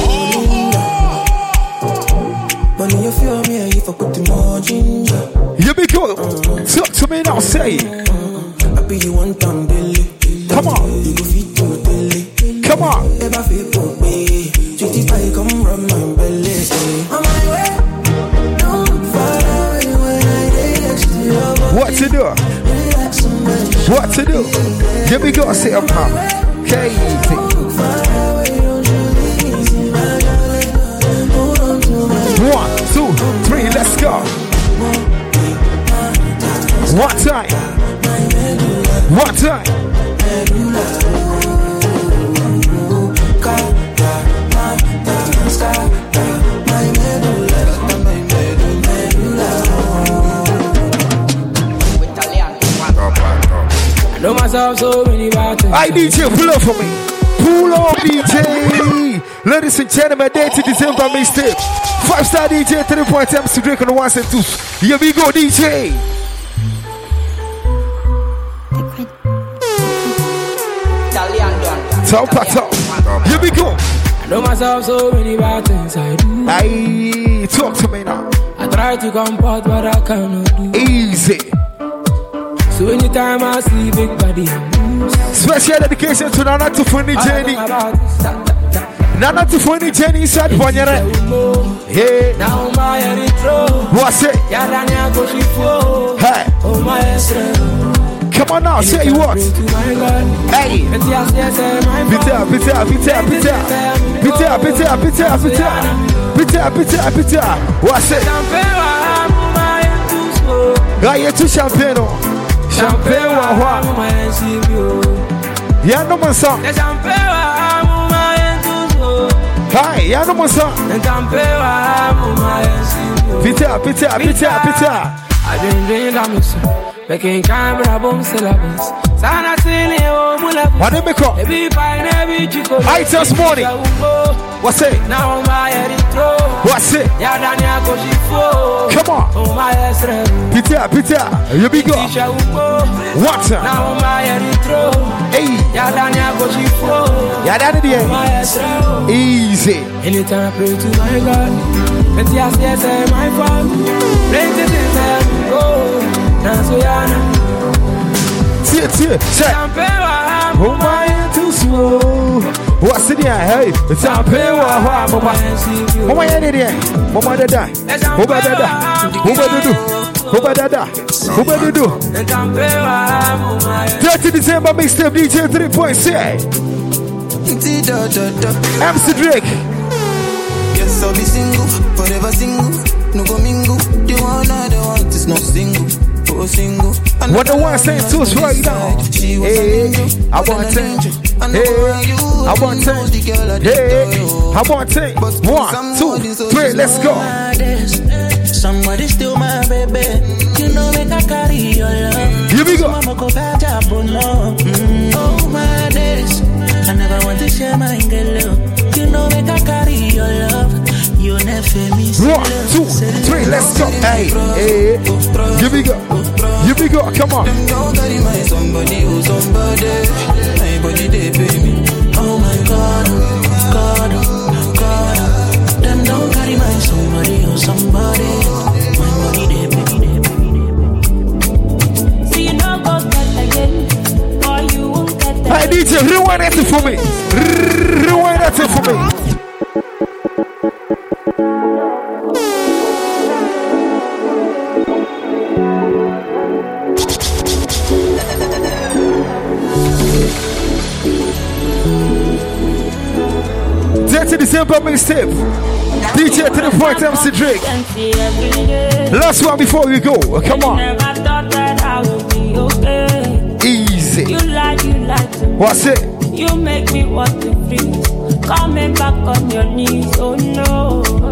But you feel me if I put the more ginger. Here we go. Talk to me now, say. I be you one time daily. Come on. You go feed to daily. Come on. Ever feel for me? Just I come from my belly. On my way. Don't far away when I next to your body. What to do? What to do? Here we go. Say up, mom. Okay. One, two, three, let's go. One time. One time.
I know myself so many battles.
I D J, pull up for me. Pull up, D J. Ladies and gentlemen, day to December mixtape. Five star D J, three point M C Drake on the ones and twos. Here we go, D J. Top, top. Here we go.
I know myself so many bad things I do.
Aye, talk to me now.
I try to comport, but I cannot do.
Easy.
So anytime I see big body,
special dedication to Nana to funny Jenny. Nana to funny Jenny said Ponyere. Hey,
now my erythro.
What's it?
Yadania go shifo.
Hey,
oh my esre.
Come on now, say what? Hey, Peter, Peter, Peter, Peter, Peter, Peter, Peter, Peter, Peter, Peter, Peter. What's it? Gaye tu champagne. Champagne wa wa. Ya no man song. Hi, ya no man song. Peter, Peter, Peter, Peter.
I didn't drink a mix. Making camera boom syllabus. Sana silly oh mula.
What they make up? I just money. What's it?
Now my erythro.
What's it?
Yadania go shifo.
Come on.
Oh my esre.
Peter, Peter, you be go. What's it?
Now my erythro.
Hey.
Yadania go shifo.
Yadania. Easy.
Anytime I pray to my God. And yes, yes, my father. Pray to this and go. Nazoyana.
See it, see it. Check. Oh my, too slow. What's it here? Hey, it's a pay. Mama, Mama, Mama, Dada. Who better Dada? Who better do? Who better Dada? Who better do? thirty December mixtape D J three point six. M C Drake.
Yes, I'll be single, forever single. No go mingle. The one I don't want is not single. Oh, single.
What the one saying to us right now? Hey, I want to. Hey, I want to. Hey, I want to. One, two, three, let's go.
Somebody steal my baby. You know make I carry your love.
Here we go.
Mama go back up on love. Oh my days. I never want to share my girl. You know make I carry your love. You never miss.
One, two, three, let's go. Hey, hey, here we go. Here we go. Come on.
Don't carry my somebody who somebody. My body they pay me.
Oh my God, God, God. Them don't carry my somebody who somebody. My body they pay me.
See you don't go back again, or you won't get that.
Hey D J, rewind that for me. Rewind that for me. December mixtape D J three point M C Drake. Last one before we go. Come on. Easy.
You like, you like to
what's it?
You make me want to freeze. Coming back on your knees. Oh no.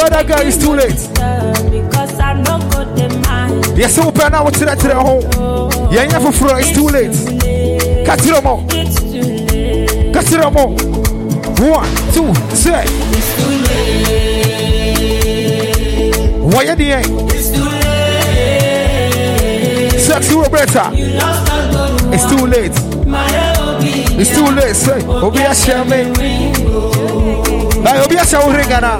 that girl, it's too late.
Because I know God the mind.
Yes, open now to that to the home. Yeah, you have a floor, it's too late. Cut it more. Cut it more. One, two, three.
It's too late.
Why you doing?
It's too late.
Sexy Roberta.
You lost the good.
It's too late. It's too late, say. Obi a share me. Like Obi a share ringana.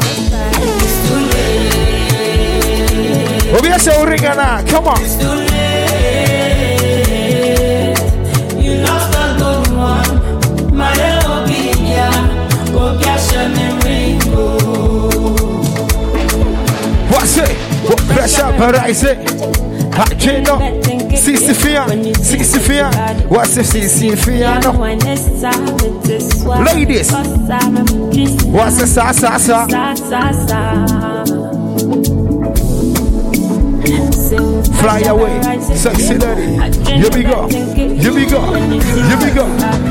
Obi a share ringana. Come on.
You lost the good one. My Obi Obi a share me ringo.
What's it? What pressure, but I say. Hachino, Sisifia, Sisifia, what's the Sisifia? Ladies, what's the sa sa sa? Fly away, sexy lady. Here we go, here we go, here we go.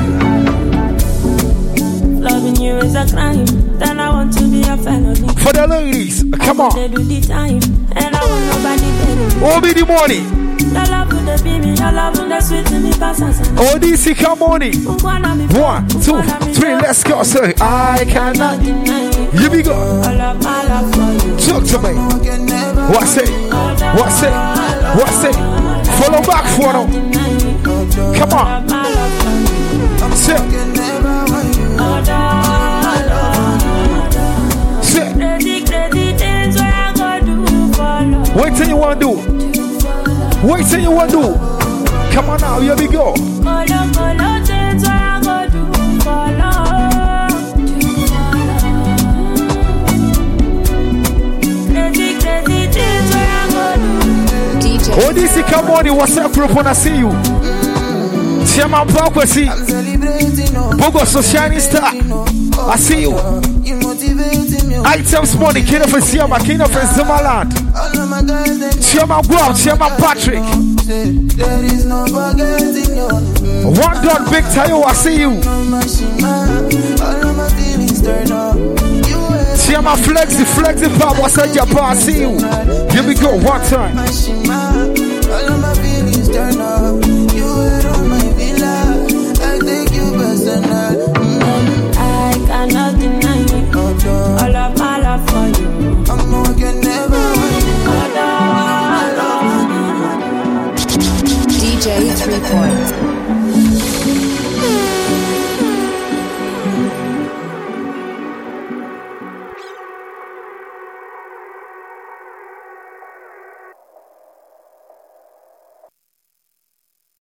Loving you is a crime, then I want to be a felony.
For the ladies, come on.
They do the time, and I want nobody better.
All be the money.
The love with the baby, the love with the sweet to me passes.
All this is come money. One, two, three, let's go. Say, I cannot. Here we go. Talk to me. What's it? What's it? What's it? Follow back for them. Come on. Say. Say. Wait till you want to do. Wait till you want to do. Come on now, here we go. Oh, this is come on, what's up, group when I see you? Chairman Prophecy. Bogo so shining star. I see you. Items money, King of Siama, King of Zamaland. Chairman Guam, Chairman Patrick. One done big tayo, I see you. Chairman Flexi, Flexi Pop, what's up, Japan, I see you. Here we go, one time.